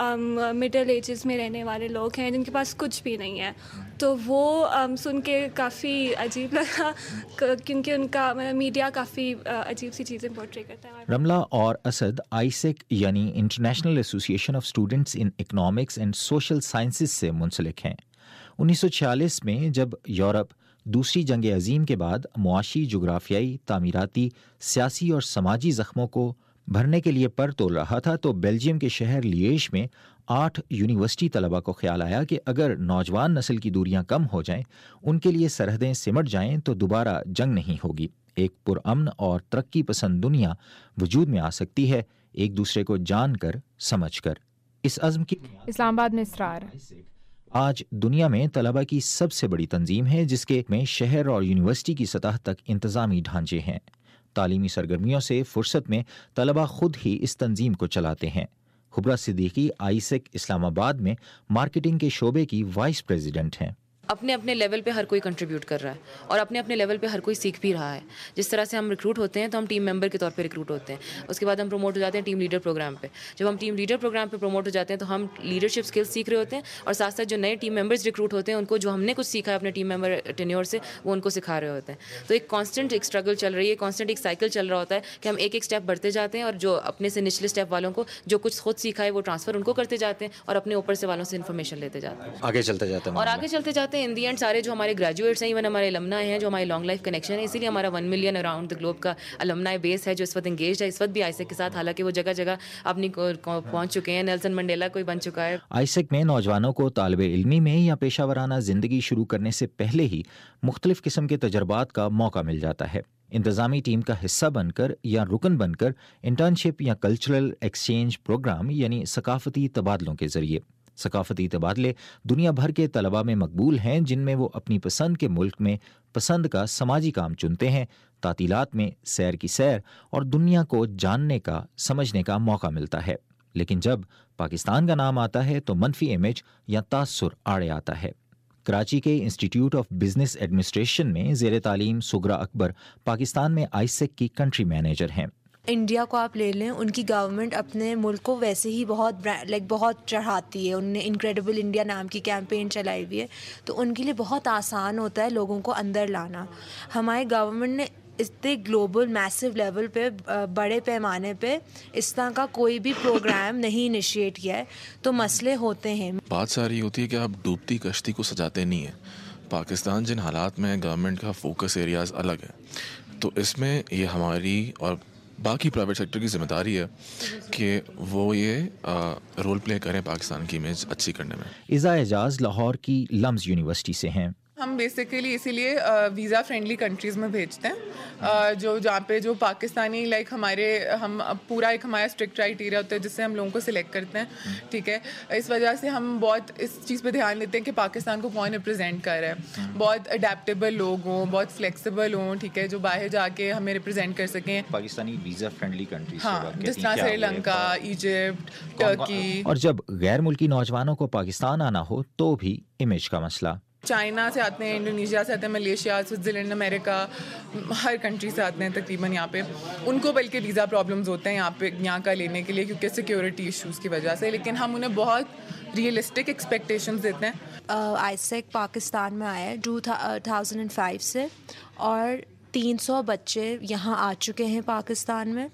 مڈل ایجز میں رہنے والے لوگ ہیں جن کے پاس کچھ بھی نہیں ہے. تو وہ سن کے کافی عجیب لگا کیونکہ ان کا میڈیا کافی عجیب سی چیزیں پورٹری کرتا ہے. رملہ اور اسد آئیسیک یعنی international association of students in economics and social sciences سے منسلک ہیں. انیس سو چھیالیس میں جب یورپ دوسری جنگ عظیم کے بعد معاشی، جغرافیائی، تعمیراتی، سیاسی اور سماجی زخموں کو بھرنے کے لیے پر تول رہا تھا، تو بیلجیم کے شہر لیش میں آٹھ یونیورسٹی طلباء کو خیال آیا کہ اگر نوجوان نسل کی دوریاں کم ہو جائیں، ان کے لیے سرحدیں سمٹ جائیں تو دوبارہ جنگ نہیں ہوگی، ایک پرامن اور ترقی پسند دنیا وجود میں آ سکتی ہے، ایک دوسرے کو جان کر سمجھ کر. اس عزم کی اسلام آباد میں اسرار آج دنیا میں طلباء کی سب سے بڑی تنظیم ہے، جس کے میں شہر اور یونیورسٹی کی سطح تک انتظامی ڈھانچے ہیں. تعلیمی سرگرمیوں سے فرصت میں طلباء خود ہی اس تنظیم کو چلاتے ہیں. خبرہ صدیقی آئیسیک اسلام آباد میں مارکیٹنگ کے شعبے کی وائس پریزیڈنٹ ہیں. اپنے اپنے لیول پہ ہر کوئی کنٹریبیوٹ کر رہا ہے اور اپنے اپنے لیول پہ ہر کوئی سیکھ بھی رہا ہے. جس طرح سے ہم ریکروٹ ہوتے ہیں تو ہم ٹیم ممبر کے طور پہ ریکروٹ ہوتے ہیں، اس کے بعد ہم پروموٹ ہو جاتے ہیں ٹیم لیڈر پروگرام پہ. جب ہم ٹیم لیڈر پروگرام پہ پروموٹ ہو جاتے ہیں تو ہم لیڈرشپ اسکلس سیکھ رہے ہوتے ہیں، اور ساتھ ساتھ جو نئے ٹیم ممبرز ریکروٹ ہوتے ہیں ان کو جو ہم نے کچھ سیکھا ہے اپنے ٹیم ممبر ٹینیور سے وہ ان کو سکھا رہے ہوتے ہیں. تو ایک کانسٹنٹ ایک اسٹرگل چل رہی ہے، کانسٹنٹ ایک سائیکل چل رہا ہوتا ہے کہ ہم ایک ایک اسٹیپ بڑھتے جاتے ہیں، اور جو اپنے سے نچلے اسٹیپ والوں کو جو کچھ خود سیکھا ہے وہ ٹرانسفر ان کو کرتے جاتے ہیں، اور اپنے اوپر سے والوں سے انفارمیشن لیتے جاتے ہیں، آگے چلتے جاتے ہیں اور آگے چلتے جاتے ہیں. ان دی اینڈ سارے جو ہمارے گریجویٹس ہیں، ایون ہمارے المنائی ہیں جو ہمارے لانگ لائف کنیکشن ہے، اسی لیے ہمارا one million around the globe کا المنائی بیس ہے جو اس وقت انگیجڈ ہے اس وقت بھی آئیسیک کے ساتھ، حالانکہ وہ جگہ جگہ اپنی پہنچ چکے ہیں. نیلسن منڈیلا کوئی بن چکا ہے. آئیسیک میں نوجوانوں کو طالب علمی میں یا پیشہ ورانہ زندگی شروع کرنے سے پہلے ہی مختلف قسم کے تجربات کا موقع مل جاتا ہے. انتظامی ٹیم کا حصہ بن کر یا رکن بن کر انٹرنشپ یا کلچرل ایکسچینج پروگرام یعنی ثقافتی تبادلوں کے ذریعے. ثقافتی تبادلے دنیا بھر کے طلباء میں مقبول ہیں، جن میں وہ اپنی پسند کے ملک میں پسند کا سماجی کام چنتے ہیں. تعطیلات میں سیر کی سیر اور دنیا کو جاننے کا سمجھنے کا موقع ملتا ہے. لیکن جب پاکستان کا نام آتا ہے تو منفی امیج یا تاثر آڑے آتا ہے. کراچی کے انسٹیٹیوٹ آف بزنس ایڈمنسٹریشن میں زیر تعلیم سغرا اکبر پاکستان میں آئیسیک کی کنٹری مینیجر ہیں. انڈیا کو آپ لے لیں، ان کی گورنمنٹ اپنے ملک کو ویسے ہی بہت لائک بہت چڑھاتی ہے. انہوں نے انکریڈیبل انڈیا نام کی کیمپین چلائی ہوئی ہے، تو ان کے لیے بہت آسان ہوتا ہے لوگوں کو اندر لانا. ہماری گورنمنٹ نے اتنے گلوبل میسو لیول پہ بڑے پیمانے پہ اس طرح کا کوئی بھی پروگرام نہیں انیشیٹ کیا ہے، تو مسئلے ہوتے ہیں. بات ساری ہوتی ہے کہ آپ ڈوبتی کشتی کو سجاتے نہیں ہیں. پاکستان جن حالات میں گورنمنٹ کا فوکس ایریاز الگ ہے، تو اس میں یہ ہماری اور باقی پرائیویٹ سیکٹر کی ذمہ داری ہے کہ وہ یہ رول پلے کریں پاکستان کی امیج اچھی کرنے میں. اذا اعجاز لاہور کی لمز یونیورسٹی سے ہیں. ہم بیسیکلی اسی لیے ویزا فرینڈلی کنٹریز میں بھیجتے ہیں، جو جہاں پہ جو پاکستانی لائک ہمارے ہم پورا ایک ہمارا اسٹرکٹ کرائٹیریا ہوتا ہے جس سے ہم لوگوں کو سلیکٹ کرتے ہیں. ٹھیک ہے، اس وجہ سے ہم بہت اس چیز پہ دھیان دیتے ہیں کہ پاکستان کو کون ریپرزینٹ کر رہا ہے. بہت اڈیپٹیبل لوگ ہوں، بہت فلیکسیبل ہوں، ٹھیک ہے، جو باہر جا کے ہمیں ریپرزینٹ کر سکیں. پاکستانی ویزا فرینڈلی کنٹریز، ہاں، جس طرح سری لنکا، ایجپٹ، ٹرکی. اور جب غیر ملکی نوجوانوں کو پاکستان آنا ہو تو بھی امیج کا مسئلہ. چائنا سے آتے ہیں، انڈونیشیا سے آتے ہیں، ملیشیا، سوئٹزرلینڈ، امریکہ، ہر کنٹری سے آتے ہیں تقریباً یہاں پہ. ان کو بلکہ ویزا پرابلمز ہوتے ہیں یہاں پہ یہاں کا لینے کے لیے کیونکہ سیکیورٹی ایشوز کی وجہ سے، لیکن ہم انہیں بہت ریئلسٹک ایکسپیکٹیشنز دیتے ہیں. آئیسیک پاکستان میں آیا ہے ٹو تھاؤزینڈ اینڈ فائیو سے، اور تین سو بچے یہاں آ چکے ہیں پاکستان میں.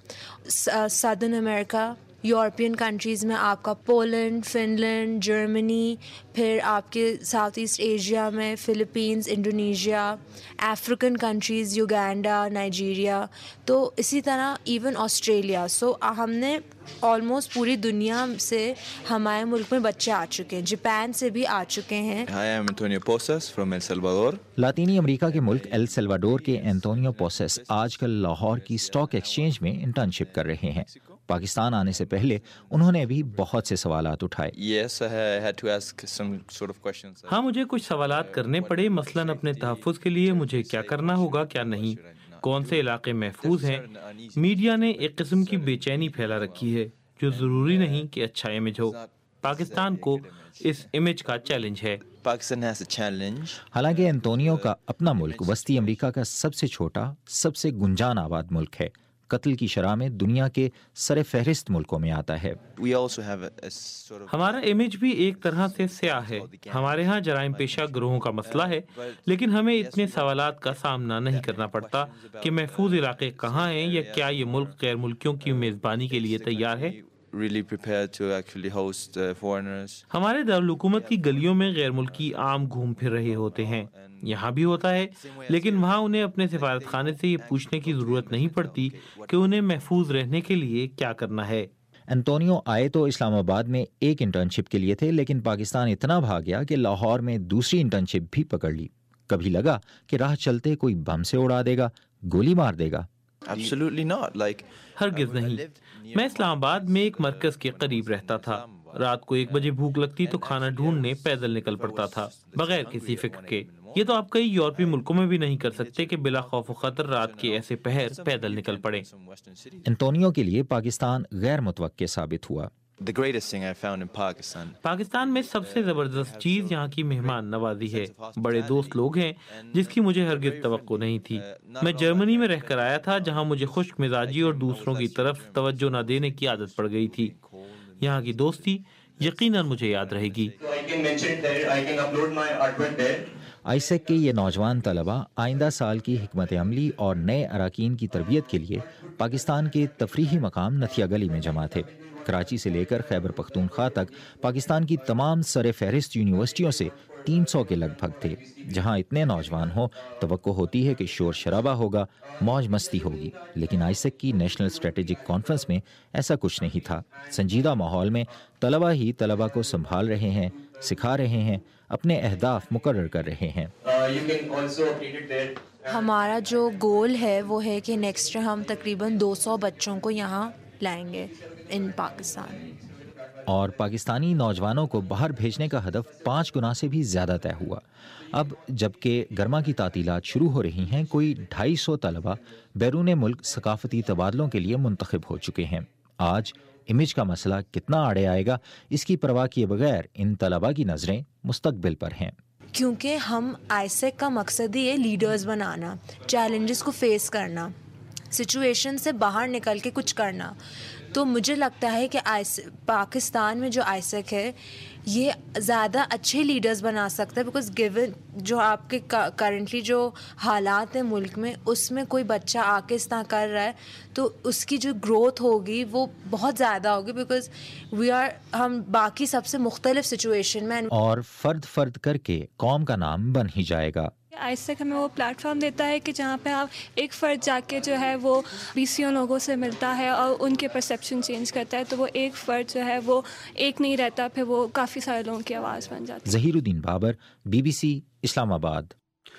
سدرن امریکہ، یورپین کنٹریز میں آپ کا پولینڈ، فن لینڈ، جرمنی، پھر آپ کے ساؤتھ ایسٹ ایشیا میں Philippines, Indonesia, African countries Uganda, Nigeria, تو اسی طرح ایون آسٹریلیا. سو ہم نے آلموسٹ پوری دنیا سے ہمارے ملک میں بچے آ چکے ہیں، جاپان سے بھی آ چکے ہیں. I am Antonio Posas from El Salvador. لاطینی امریکہ کے ملک ایل سلواڈور کے اینٹونیو پوسس آج کل لاہور کی اسٹاک ایکسچینج میں انٹرنشپ کر رہے ہیں. پاکستان آنے سے پہلے انہوں نے بھی بہت سے سوالات اٹھائے. Yes, I had to ask some sort of questions. ہاں، مجھے کچھ سوالات کرنے پڑے، مثلاً اپنے تحفظ کے لیے مجھے کیا کرنا ہوگا، کیا نہیں، کون سے علاقے محفوظ ہیں. میڈیا نے ایک قسم کی بے چینی پھیلا رکھی ہے جو ضروری نہیں کہ اچھا امیج ہو. پاکستان کو اس امیج کا چیلنج ہے. Pakistan has a challenge. حالانکہ اینٹونیو کا اپنا ملک وسطی امریکہ کا سب سے چھوٹا، سب سے گنجان آباد ملک ہے. قتل کی شرح میں دنیا کے سر فہرست ملکوں میں آتا ہے. We also have a, a sort of ہمارا امیج بھی ایک طرح سے سیاہ ہے. ہمارے ہاں جرائم پیشہ گروہوں کا مسئلہ ہے، لیکن ہمیں اتنے سوالات کا سامنا نہیں کرنا پڑتا کہ محفوظ علاقے کہاں ہیں یا کیا یہ ملک غیر ملکیوں کی میزبانی کے لیے تیار ہے. really prepared to actually host uh, foreigners. ہمارے دارالحکومت کی گلیوں میں غیر ملکی عام گھوم پھر رہے ہوتے ہیں. یہاں بھی ہوتا ہے، لیکن وہاں انہیں اپنے سفارت خانے سے یہ پوچھنے کی ضرورت نہیں پڑتی کہ انہیں محفوظ رہنے کے لیے کیا کرنا ہے. انٹونیو آئے تو اسلام آباد میں ایک انٹرنشپ کے لیے تھے، لیکن پاکستان اتنا بھاگ گیا کہ لاہور میں دوسری انٹرنشپ بھی پکڑ لی. کبھی لگا کہ راہ چلتے کوئی بم سے اڑا دے گا، گولی مار دے گا. Absolutely not. Like ہرگز نہیں. میں اسلام آباد میں ایک مرکز کے قریب رہتا تھا. رات کو ایک بجے بھوک لگتی تو کھانا ڈھونڈنے پیدل نکل پڑتا تھا بغیر کسی فکر کے. یہ تو آپ کئی یورپی ملکوں میں بھی نہیں کر سکتے کہ بلا خوف و خطر رات کے ایسے پہر پیدل نکل پڑے. انٹونیو کے لیے پاکستان غیر متوقع ثابت ہوا. The greatest thing I found in Pakistan. Pakistan میں سب سے زبردست چیز یہاں کی مہمان نوازی ہے. بڑے دوست لوگ ہیں جس کی مجھے ہرگز توقع نہیں تھی. میں جرمنی میں رہ کر آیا تھا جہاں مجھے خشک مزاجی اور دوسروں کی طرف توجہ نہ دینے کی عادت پڑ گئی تھی. یہاں کی دوستی یقیناً مجھے یاد رہے گی. آئیسیک کے یہ نوجوان طلبہ آئندہ سال کی حکمت عملی اور نئے اراکین کی تربیت کے لیے پاکستان کے تفریحی مقام نتھیا گلی میں جمع تھے. کراچی سے لے کر خیبر پختونخوا تک پاکستان کی تمام سر فہرست یونیورسٹیوں سے تین سو کے لگ بھگ تھے. جہاں اتنے نوجوان ہوں توقع ہوتی ہے کہ شور شرابہ ہوگا، موج مستی ہوگی، لیکن آئیسیک کی نیشنل اسٹریٹجک کانفرنس میں ایسا کچھ نہیں تھا. سنجیدہ ماحول میں طلبہ ہی طلبہ کو سنبھال رہے ہیں، سکھا رہے ہیں، اپنے اہداف مقرر کر رہے ہیں. ہمارا جو گول ہے وہ ہے کہ نیکسٹ ایئر ہم تقریباً دو سو بچوں کو یہاں لائیں گے ان پاکستان. اور پاکستانی نوجوانوں کو باہر بھیجنے کا ہدف پانچ گنا سے بھی زیادہ طے ہوا. اب جبکہ گرما کی تعطیلات شروع ہو رہی ہیں، کوئی ڈھائی سو طلبہ بیرون ملک ثقافتی تبادلوں کے لیے منتخب ہو چکے ہیں. آج امیج کا مسئلہ کتنا آڑے آئے گا اس کی پرواہ کیے بغیر ان طلبہ کی نظریں مستقبل پر ہیں. کیونکہ ہم آئیسیک کا مقصد ہی ہے لیڈرز بنانا، چیلنجز کو فیس کرنا، سچویشن سے باہر نکل کے کچھ کرنا. تو مجھے لگتا ہے کہ پاکستان میں جو آئیسیک ہے یہ زیادہ اچھے لیڈرز بنا سکتا ہے، بیکاز گیون جو آپ کے کرنٹلی جو حالات ہیں ملک میں، اس میں کوئی بچہ آ کے اس طرح کر رہا ہے تو اس کی جو گروتھ ہوگی وہ بہت زیادہ ہوگی، بیکاز وی آر ہم باقی سب سے مختلف سچویشن میں، اور فرد فرد کر کے قوم کا نام بن ہی جائے گا. آئیسیک ہمیں وہ پلیٹ فارم دیتا ہے کہ جہاں پہ آپ ایک فرد جا کے جو ہے وہ بی سی او لوگوں سے ملتا ہے اور ان کے پرسیپشن چینج کرتا ہے، تو وہ ایک فرد جو ہے وہ ایک نہیں رہتا، پھر وہ کافی سارے لوگوں کی آواز بن جاتی ہے. Zaheeruddin Babar, B B C, Islamabad.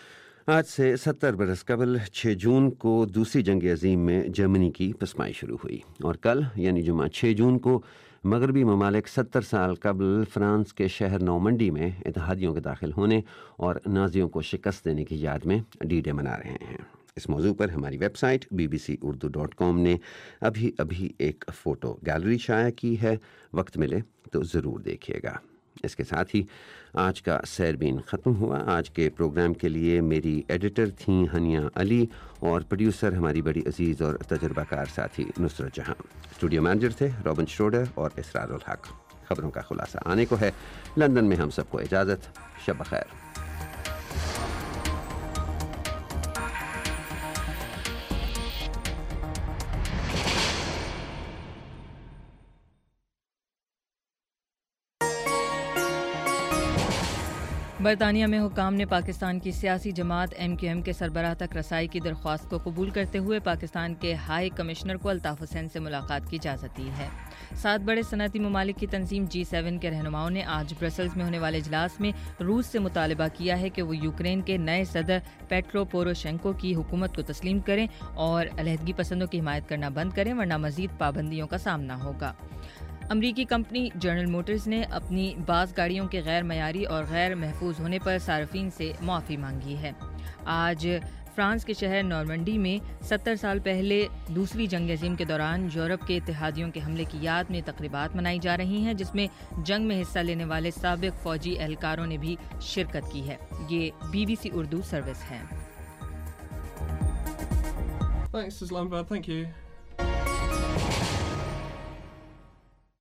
آج سے ستر برس قبل چھ جون کو دوسری جنگ عظیم میں جرمنی کی پسمائی شروع ہوئی، اور کل یعنی جمعہ چھ جون کو مغربی ممالک ستر سال قبل فرانس کے شہر نومنڈی میں اتحادیوں کے داخل ہونے اور نازیوں کو شکست دینے کی یاد میں ڈی ڈے منا رہے ہیں. اس موضوع پر ہماری website B B C Urdu dot com نے ابھی ابھی ایک فوٹو گیلری شائع کی ہے. وقت ملے تو ضرور دیکھیے گا. اس کے ساتھ ہی آج کا سیربین ختم ہوا. آج کے پروگرام کے لیے میری ایڈیٹر تھیں ہنیا علی اور پروڈیوسر ہماری بڑی عزیز اور تجربہ کار ساتھی نصرت جہاں. اسٹوڈیو مینیجر تھے روبن شروڈر اور اسرار الحق. خبروں کا خلاصہ آنے کو ہے. لندن میں ہم سب کو اجازت. شب بخیر. برطانیہ میں حکام نے پاکستان کی سیاسی جماعت ایم کیو ایم کے سربراہ تک رسائی کی درخواست کو قبول کرتے ہوئے پاکستان کے ہائی کمشنر کو الطاف حسین سے ملاقات کی اجازت دی ہے۔ سات بڑے صنعتی ممالک کی تنظیم جی سیون کے رہنماؤں نے آج برسلز میں ہونے والے اجلاس میں روس سے مطالبہ کیا ہے کہ وہ یوکرین کے نئے صدر پیٹرو پوروشینکو کی حکومت کو تسلیم کریں اور علیحدگی پسندوں کی حمایت کرنا بند کریں، ورنہ مزید پابندیوں کا سامنا ہوگا۔ امریکی کمپنی جنرل موٹرز نے اپنی بعض گاڑیوں کے غیر معیاری اور غیر محفوظ ہونے پر صارفین سے معافی مانگی ہے۔ آج فرانس کے شہر نارمنڈی میں ستر سال پہلے دوسری جنگ عظیم کے دوران یورپ کے اتحادیوں کے حملے کی یاد میں تقریبات منائی جا رہی ہیں، جس میں جنگ میں حصہ لینے والے سابق فوجی اہلکاروں نے بھی شرکت کی ہے۔ یہ B B C Urdu service ہے۔ Thanks, Islamabad. Thank you.